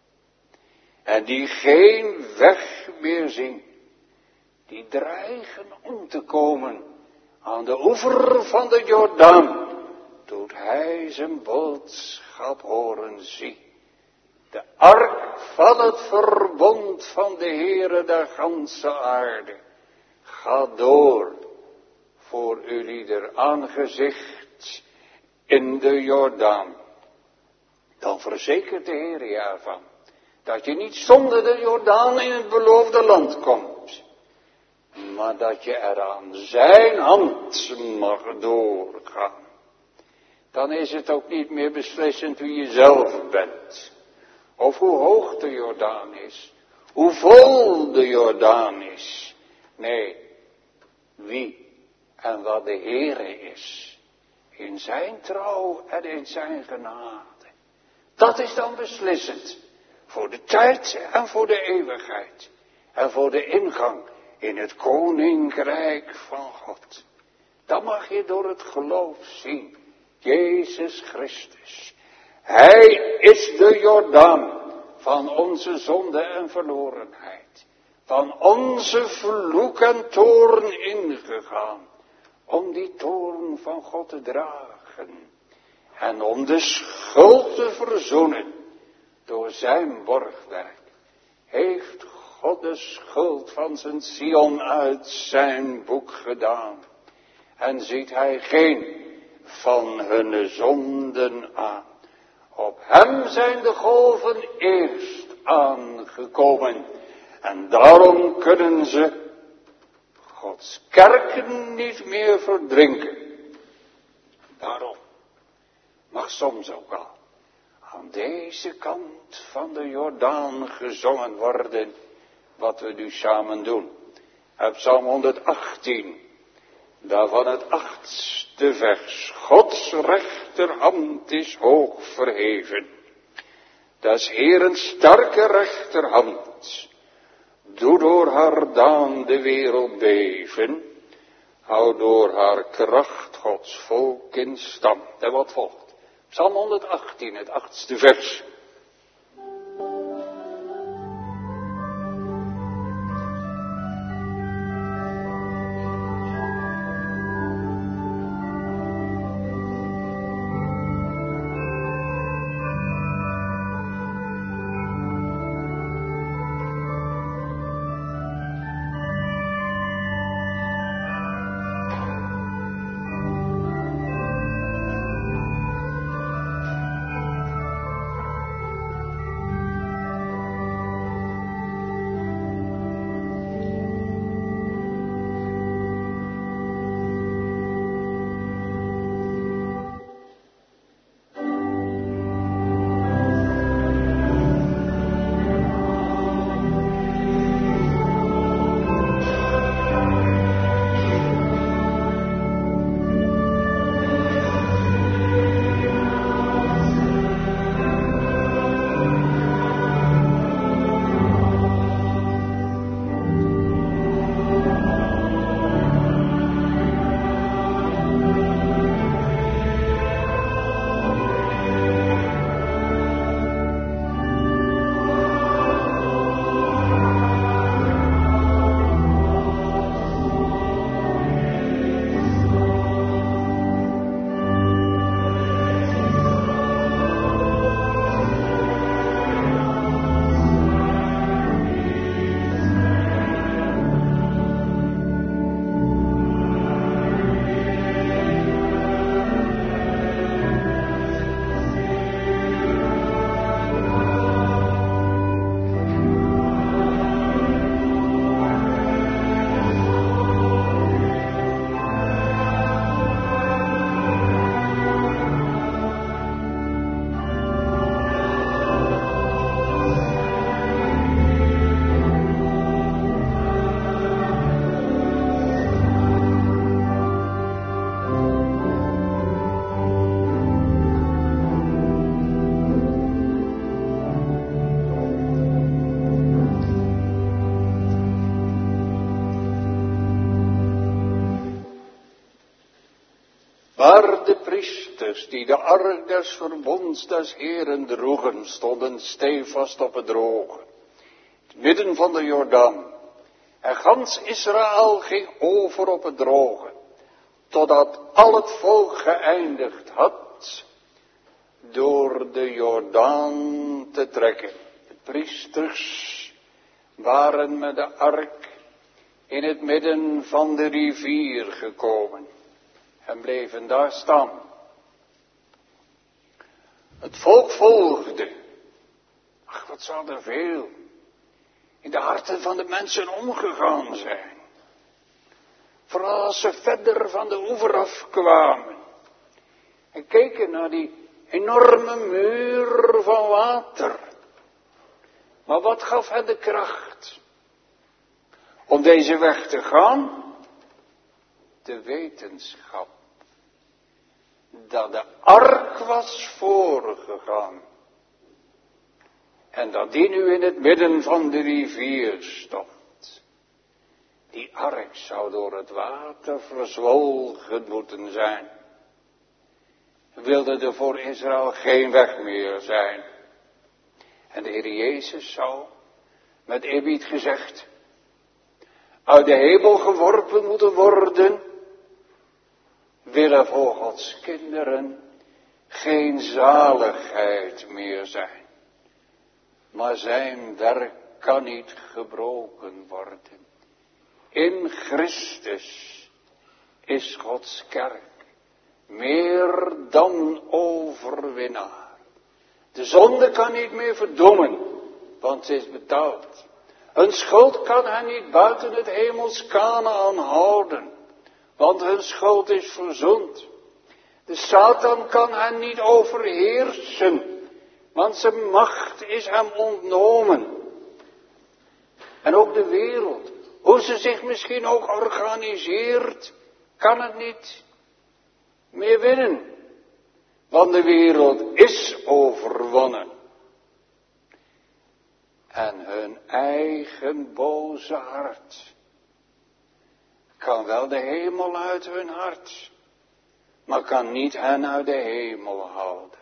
en die geen weg meer zien, die dreigen om te komen aan de oever van de Jordaan, doet hij zijn boodschap horen, zie. De ark van het verbond van de Heere der ganse aarde gaat door voor ulieder aangezicht in de Jordaan. Dan verzekert de Heer je ervan dat je niet zonder de Jordaan in het beloofde land komt, maar dat je er aan zijn hand mag doorgaan. Dan is het ook niet meer beslissend wie je zelf bent, of hoe hoog de Jordaan is, hoe vol de Jordaan is. Nee, wie en wat de Heere is, in zijn trouw en in zijn genade. Dat is dan beslissend voor de tijd en voor de eeuwigheid en voor de ingang in het koninkrijk van God. Dan mag je door het geloof zien, Jezus Christus. Hij is de Jordaan van onze zonde en verlorenheid, van onze vloek en toorn ingegaan, om die toorn van God te dragen en om de schuld te verzoenen door zijn borgwerk. Heeft God de schuld van zijn Sion uit zijn boek gedaan en ziet hij geen van hun zonden aan. Op hem zijn de golven eerst aangekomen en daarom kunnen ze Gods kerken niet meer verdrinken. Daarom mag soms ook al aan deze kant van de Jordaan gezongen worden wat we nu samen doen. Uit Psalm 118, daarvan het 8e vers. Gods rechterhand is hoog verheven. Des Heeren sterke rechterhand doet door haar daan de wereld beven. Hou door haar kracht Gods volk in stand. En wat volgt? Psalm 118, het 8e vers. waar de priesters die de ark des verbonds des Heeren droegen, stonden stevast op het droge, het midden van de Jordaan. En gans Israël ging over op het droge, totdat al het volk geëindigd had door de Jordaan te trekken. De priesters waren met de ark in het midden van de rivier gekomen en bleven daar staan. Het volk volgde. Ach, wat zou er veel in de harten van de mensen omgegaan zijn. Vooral als ze verder van de oever afkwamen en keken naar die enorme muur van water. Maar wat gaf hen de kracht om deze weg te gaan? De wetenschap dat de ark was voorgegaan. En dat die nu in het midden van de rivier stond. Die ark zou door het water verzwolgen moeten zijn. Wilde er voor Israël geen weg meer zijn. En de Heer Jezus zou, met eerbied gezegd, uit de hemel geworpen moeten worden, willen voor Gods kinderen geen zaligheid meer zijn. Maar zijn werk kan niet gebroken worden. In Christus is Gods kerk meer dan overwinnaar. De zonde kan niet meer verdoemen, want ze is betaald. Hun schuld kan hen niet buiten het hemels Kanaan houden, want hun schuld is verzoend. De Satan kan hen niet overheersen, want zijn macht is hem ontnomen. En ook de wereld, hoe ze zich misschien ook organiseert, kan het niet meer winnen. Want de wereld is overwonnen. En hun eigen boze hart kan wel de hemel uit hun hart, maar kan niet hen uit de hemel houden.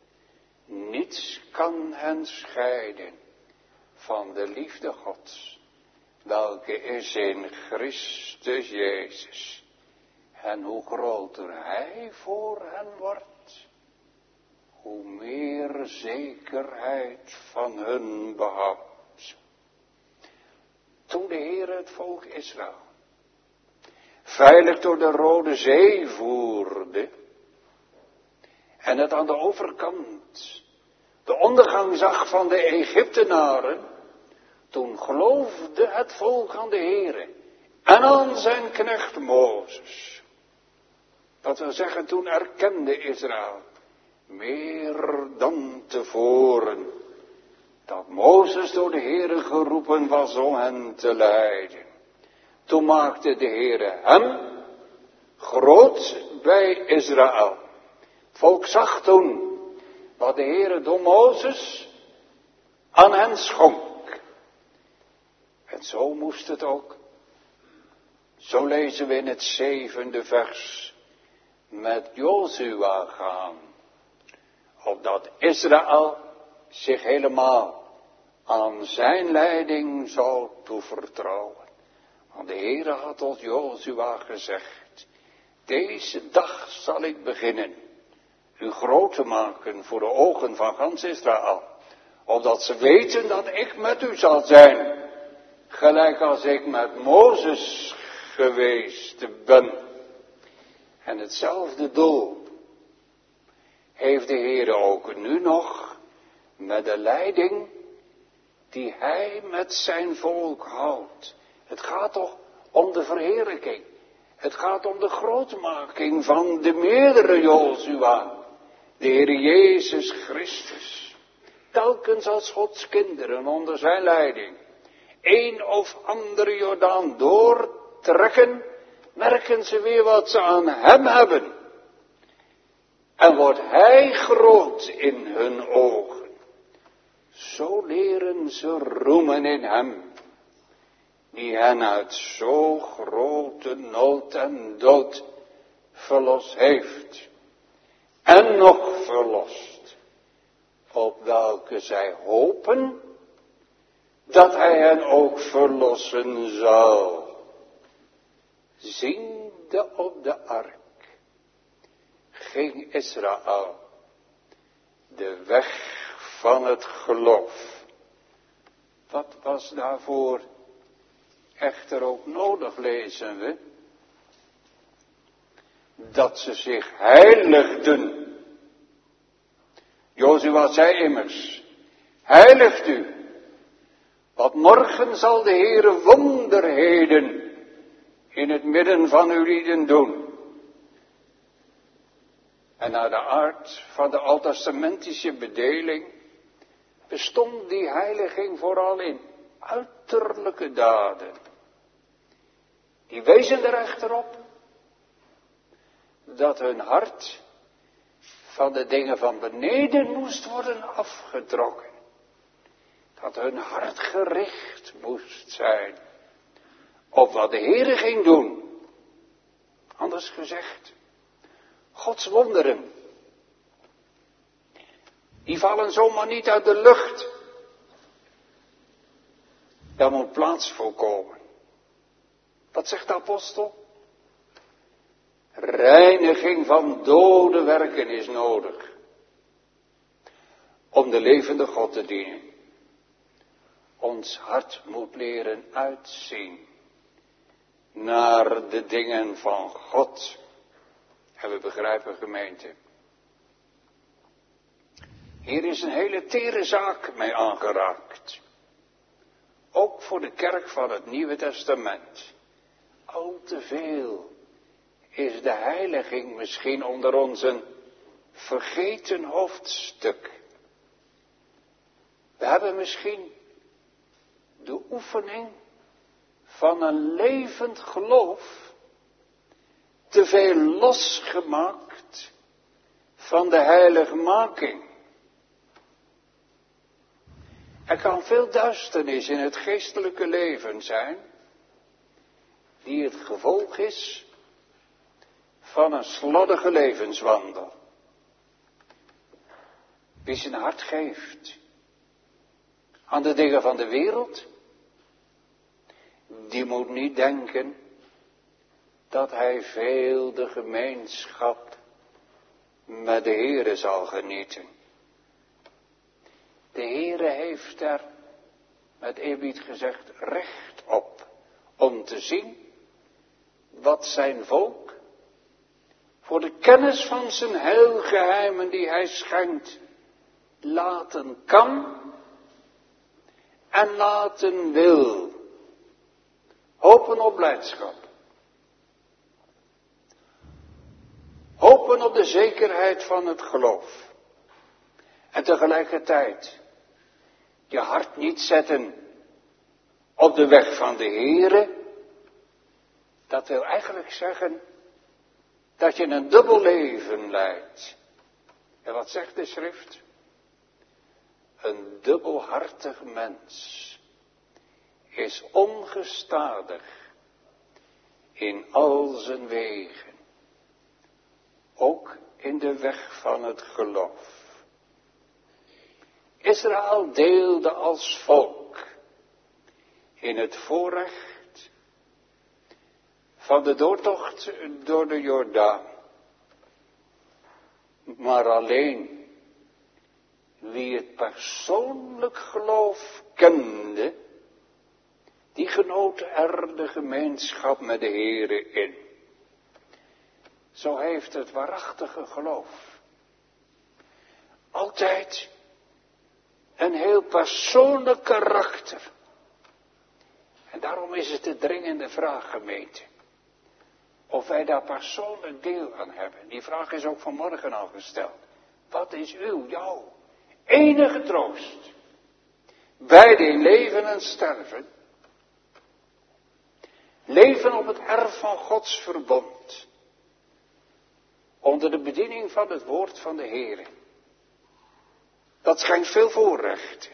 Niets kan hen scheiden van de liefde Gods, welke is in Christus Jezus. En hoe groter Hij voor hen wordt, hoe meer zekerheid van hun behoud. Toen de Heer het volk Israël veilig door de Rode Zee voerde en het aan de overkant de ondergang zag van de Egyptenaren, toen geloofde het volk aan de Heer en aan zijn knecht Mozes. Dat wil zeggen, toen erkende Israël meer dan tevoren dat Mozes door de Heere geroepen was om hen te leiden. Toen maakte de Heere hem groot bij Israël. Het volk zag toen wat de Heere door Mozes aan hen schonk. En zo moest het ook. Zo lezen we in het 7e vers met Jozua gaan. Opdat Israël zich helemaal aan zijn leiding zou toevertrouwen. Want de Heere had tot Jozua gezegd: deze dag zal ik beginnen u groot te maken voor de ogen van gans Israël. Opdat ze weten dat ik met u zal zijn. Gelijk als ik met Mozes geweest ben. En hetzelfde doel heeft de Heere ook nu nog met de leiding die Hij met zijn volk houdt. Het gaat toch om de verheerlijking. Het gaat om de grootmaking van de meerdere Jozua, de Heer Jezus Christus. Telkens als Gods kinderen onder zijn leiding een of andere Jordaan doortrekken, merken ze weer wat ze aan hem hebben. En wordt hij groot in hun ogen. Zo leren ze roemen in hem, die hen uit zo grote nood en dood verlost heeft en nog verlost, op welke zij hopen dat hij hen ook verlossen zal. Ziende op de ark ging Israël de weg van het geloof. Wat was daarvoor echter ook nodig, lezen we? Dat ze zich heiligden. Jozua zei immers, heiligt u, want morgen zal de Heere wonderheden in het midden van uw lieden doen. En naar de aard van de alttestamentische bedeling bestond die heiliging vooral in uiterlijke daden. Die wezen er echter op dat hun hart van de dingen van beneden moest worden afgetrokken. Dat hun hart gericht moest zijn op wat de Heere ging doen. Anders gezegd, Gods wonderen, die vallen zomaar niet uit de lucht. Daar moet plaats voor komen. Wat zegt de apostel? Reiniging van dode werken is nodig om de levende God te dienen. Ons hart moet leren uitzien naar de dingen van God. En we begrijpen, gemeente, hier is een hele tere zaak mee aangeraakt. Ook voor de kerk van het Nieuwe Testament. Al te veel is de heiliging misschien onder ons een vergeten hoofdstuk. We hebben misschien de oefening van een levend geloof te veel losgemaakt van de heiligmaking. Er kan veel duisternis in het geestelijke leven zijn, die het gevolg is van een slordige levenswandel. Wie zijn hart geeft aan de dingen van de wereld, die moet niet denken dat hij veel de gemeenschap met de Heere zal genieten. De Heere heeft er, met eerbied gezegd, recht op om te zien wat zijn volk voor de kennis van zijn heilgeheimen die hij schenkt laten kan en laten wil. Hopen op blijdschap. Hopen op de zekerheid van het geloof. En tegelijkertijd je hart niet zetten op de weg van de Heere. Dat wil eigenlijk zeggen dat je een dubbel leven leidt. En wat zegt de schrift? Een dubbelhartig mens is ongestadig in al zijn wegen. Ook in de weg van het geloof. Israël deelde als volk in het voorrecht van de doortocht door de Jordaan. Maar alleen wie het persoonlijk geloof kende, die genoot er de gemeenschap met de Heere in. Zo heeft het waarachtige geloof altijd een heel persoonlijk karakter. En daarom is het de dringende vraag, gemeente, of wij daar persoonlijk deel aan hebben. Die vraag is ook vanmorgen al gesteld. Wat is jouw enige troost bij dit leven en sterven? Leven op het erf van Gods verbond. Onder de bediening van het woord van de Heere. Dat schenkt veel voorrechten.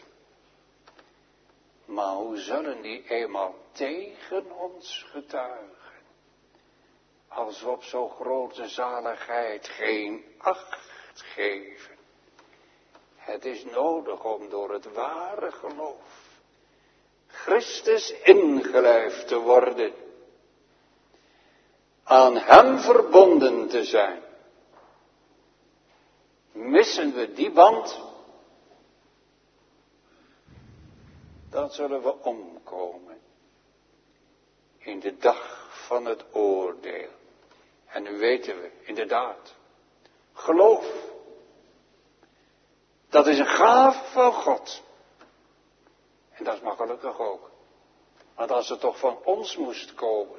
Maar hoe zullen die eenmaal tegen ons getuigen? als we op zo'n grote zaligheid geen acht geven. Het is nodig om door het ware geloof Christus ingelijfd te worden, aan hem verbonden te zijn. Missen we die band, dan zullen we omkomen in de dag van het oordeel. En nu weten we, inderdaad, geloof, dat is een gaaf van God. En dat is maar gelukkig ook. Want als het toch van ons moest komen,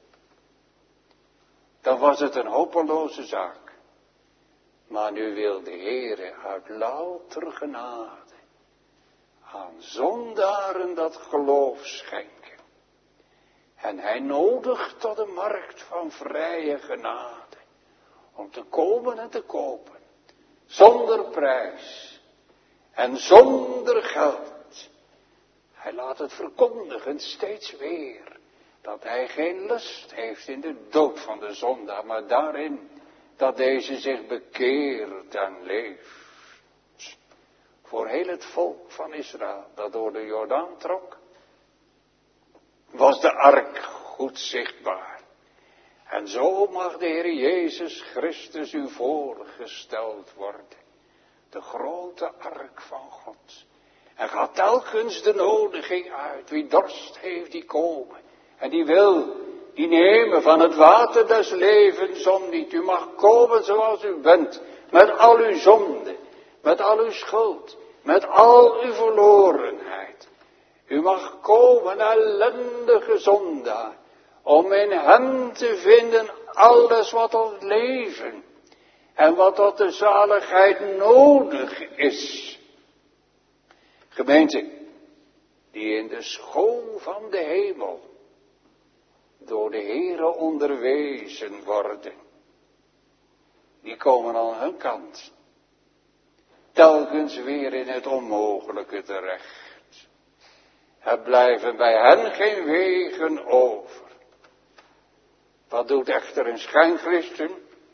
dan was het een hopeloze zaak. Maar nu wil de Heere uit louter genade aan zondaren dat geloof schenken. En hij nodigt tot de markt van vrije genade, om te komen en te kopen, zonder prijs en zonder geld. Hij laat het verkondigen steeds weer, dat hij geen lust heeft in de dood van de zondaar, maar daarin dat deze zich bekeert en leeft. Voor heel het volk van Israël dat door de Jordaan trok, was de ark goed zichtbaar. En zo mag de Heer Jezus Christus u voorgesteld worden. De grote ark van God. En gaat telkens de nodiging uit. Wie dorst heeft, die komen. En die wil, die nemen van het water des levens om niet. U mag komen zoals u bent. Met al uw zonde. Met al uw schuld. Met al uw verlorenheid. U mag komen, ellendige zondaar. Om in hem te vinden alles wat tot leven. En wat tot de zaligheid nodig is. Gemeente, die in de school van de hemel door de Heere onderwezen worden. Die komen aan hun kant. Telkens weer in het onmogelijke terecht. Er blijven bij hen geen wegen over. Wat doet echter een schijnchristen?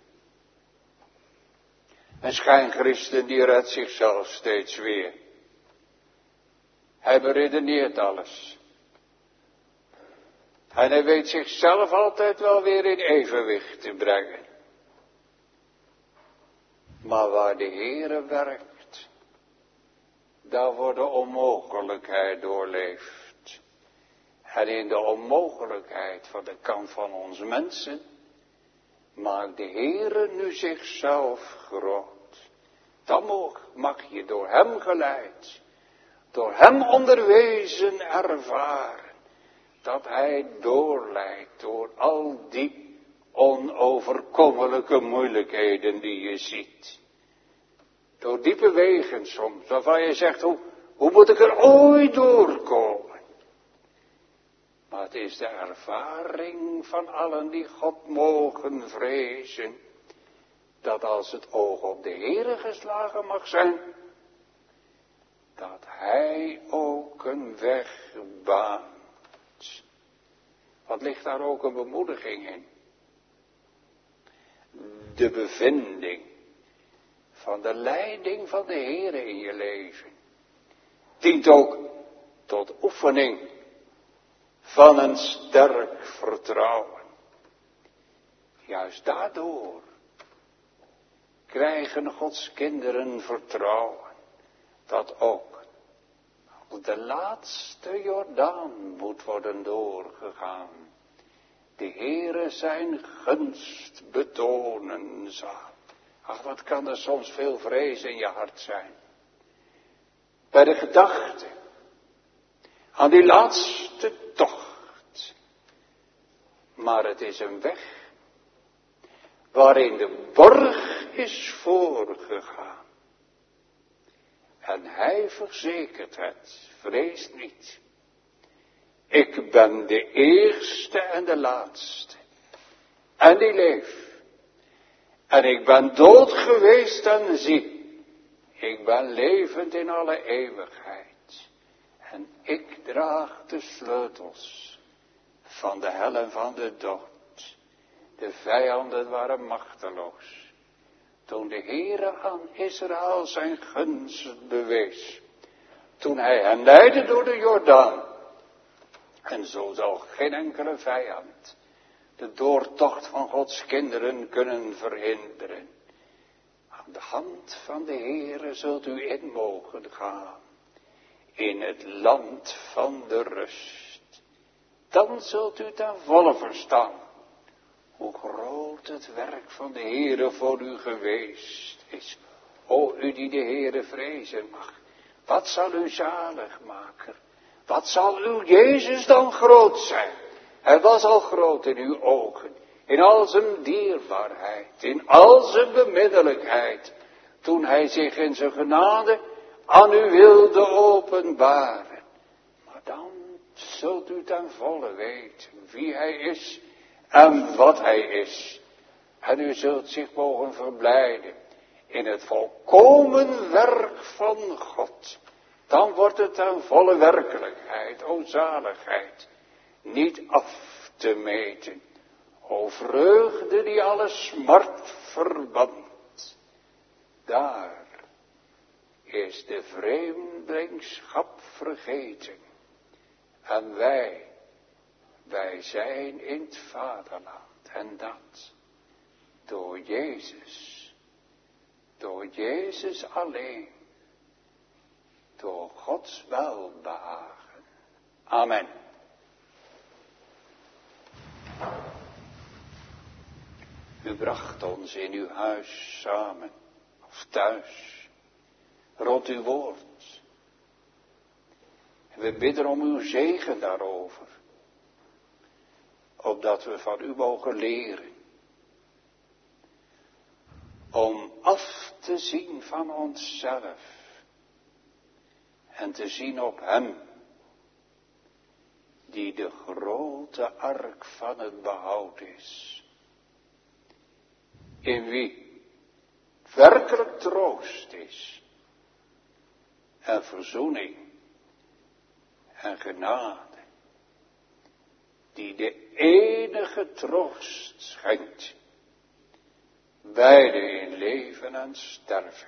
Een schijnchristen die redt zichzelf steeds weer. Hij beredeneert alles. En hij weet zichzelf altijd wel weer in evenwicht te brengen. Maar waar de Heere werkt, daar wordt de onmogelijkheid doorleefd. En in de onmogelijkheid van de kant van ons mensen, maakt de Heere nu zichzelf groot. Dan mag je door hem geleid, door hem onderwezen ervaren, dat hij doorleidt door al die onoverkomelijke moeilijkheden die je ziet. Door diepe wegen soms, waarvan je zegt, hoe moet ik er ooit doorkomen? Maar het is de ervaring van allen die God mogen vrezen, dat als het oog op de Heere geslagen mag zijn, dat hij ook een weg baant. Wat ligt daar ook een bemoediging in? De bevinding van de leiding van de Heere in je leven dient ook tot oefening van een sterk vertrouwen. Juist daardoor krijgen Gods kinderen vertrouwen dat ook als de laatste Jordaan moet worden doorgegaan, de Heere zijn gunst betonen zal. Ach, wat kan er soms veel vrees in je hart zijn. Bij de gedachte aan die laatste tocht. Maar het is een weg waarin de borg is voorgegaan. En hij verzekert het, vrees niet. Ik ben de eerste en de laatste. En die leef. En ik ben dood geweest en zie. Ik ben levend in alle eeuwigheid. En ik draag de sleutels van de hel en van de dood. De vijanden waren machteloos. Toen de Heere aan Israël zijn gunst bewees. Toen hij hen leidde door de Jordaan. En zo zal geen enkele vijand de doortocht van Gods kinderen kunnen verhinderen. Aan de hand van de Heere zult u in mogen gaan. In het land van de rust. Dan zult u ten volle verstaan. Hoe groot het werk van de Heere voor u geweest is. O u die de Heere vrezen mag. Wat zal u zalig maken? Wat zal uw Jezus dan groot zijn? Hij was al groot in uw ogen. In al zijn dierbaarheid. In al zijn bemiddelijkheid. Toen hij zich in zijn genade aan u wilde openbaren. Maar dan zult u ten volle weten wie hij is en wat hij is. En u zult zich mogen verblijden in het volkomen werk van God. Dan wordt het ten volle werkelijkheid, o zaligheid, niet af te meten. O vreugde die alle smart verbant. Daar is de vreemdelingschap vergeten. En wij zijn in het vaderland. En dat door Jezus alleen. Door Gods welbehagen. Amen. U bracht ons in uw huis samen, of thuis, rond uw woord. En we bidden om uw zegen daarover, opdat we van u mogen leren. Om af te zien van onszelf en te zien op hem, die de grote ark van het behoud is. In wie werkelijk troost is en verzoening en genade, die de enige troost schenkt, beide in leven en sterven.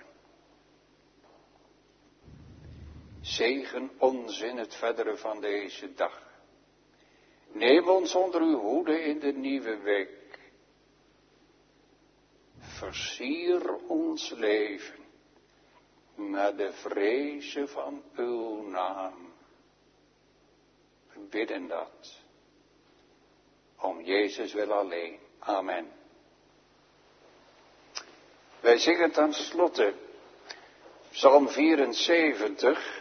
Zegen ons in het verdere van deze dag. Neem ons onder uw hoede in de nieuwe week. Versier ons leven met de vrezen van uw naam. We bidden dat. Om Jezus wil alleen. Amen. Wij zingen ten slotte Psalm 74.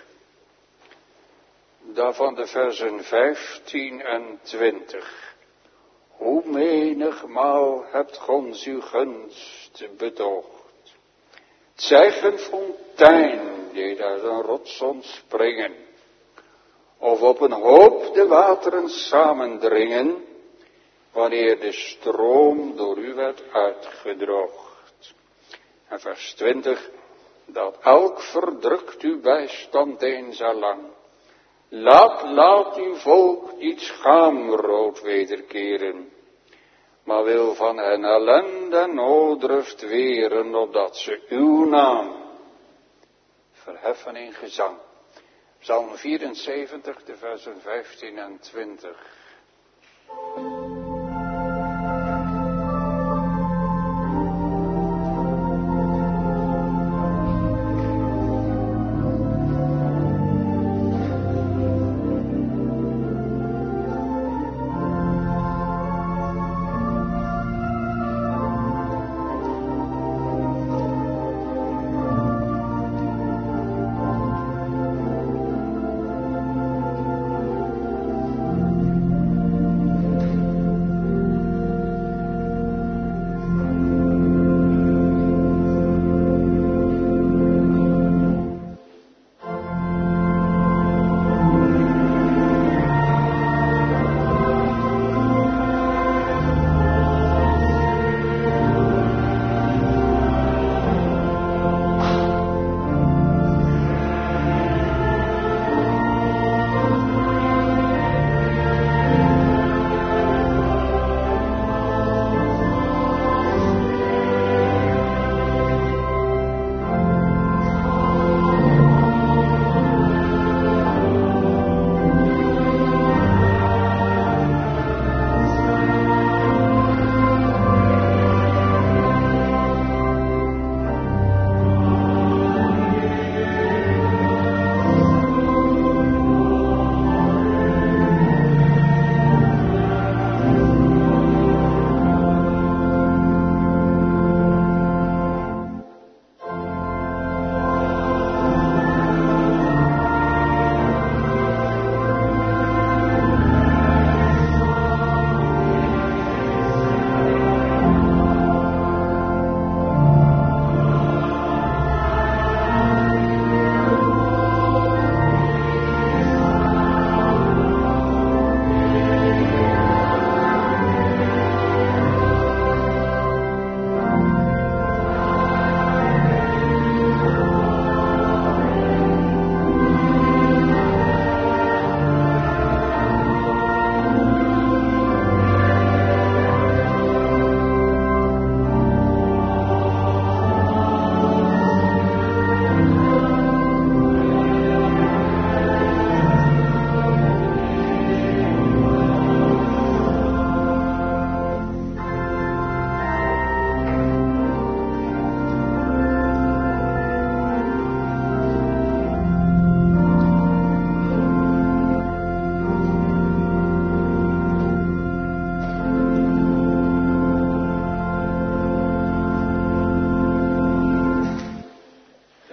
Daarvan de versen 15 en 20. Hoe menigmaal hebt ons uw gunst betoogd. Het zij een fontein die uit een rots ontspringen. Of op een hoop de wateren samendringen. Wanneer de stroom door u werd uitgedroogd. En vers 20. Dat elk verdrukt uw bijstand eens lang. Laat uw volk niet schaamrood wederkeren, maar wil van hen ellende en nooddruft weren, opdat ze uw naam verheffen in gezang. Psalm 74, de versen 15 en 20.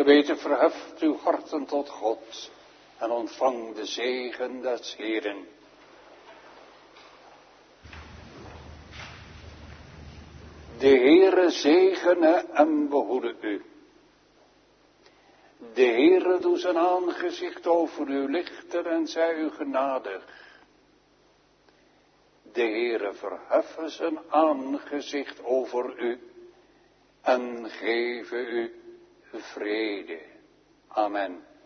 geweten verheft uw harten tot God en ontvang de zegen des Heeren. De Heere zegene en behoede u. De Heere doet zijn aangezicht over u lichten en zij u genadig. De Heere verheffen zijn aangezicht over u en geven u vrede. Amen.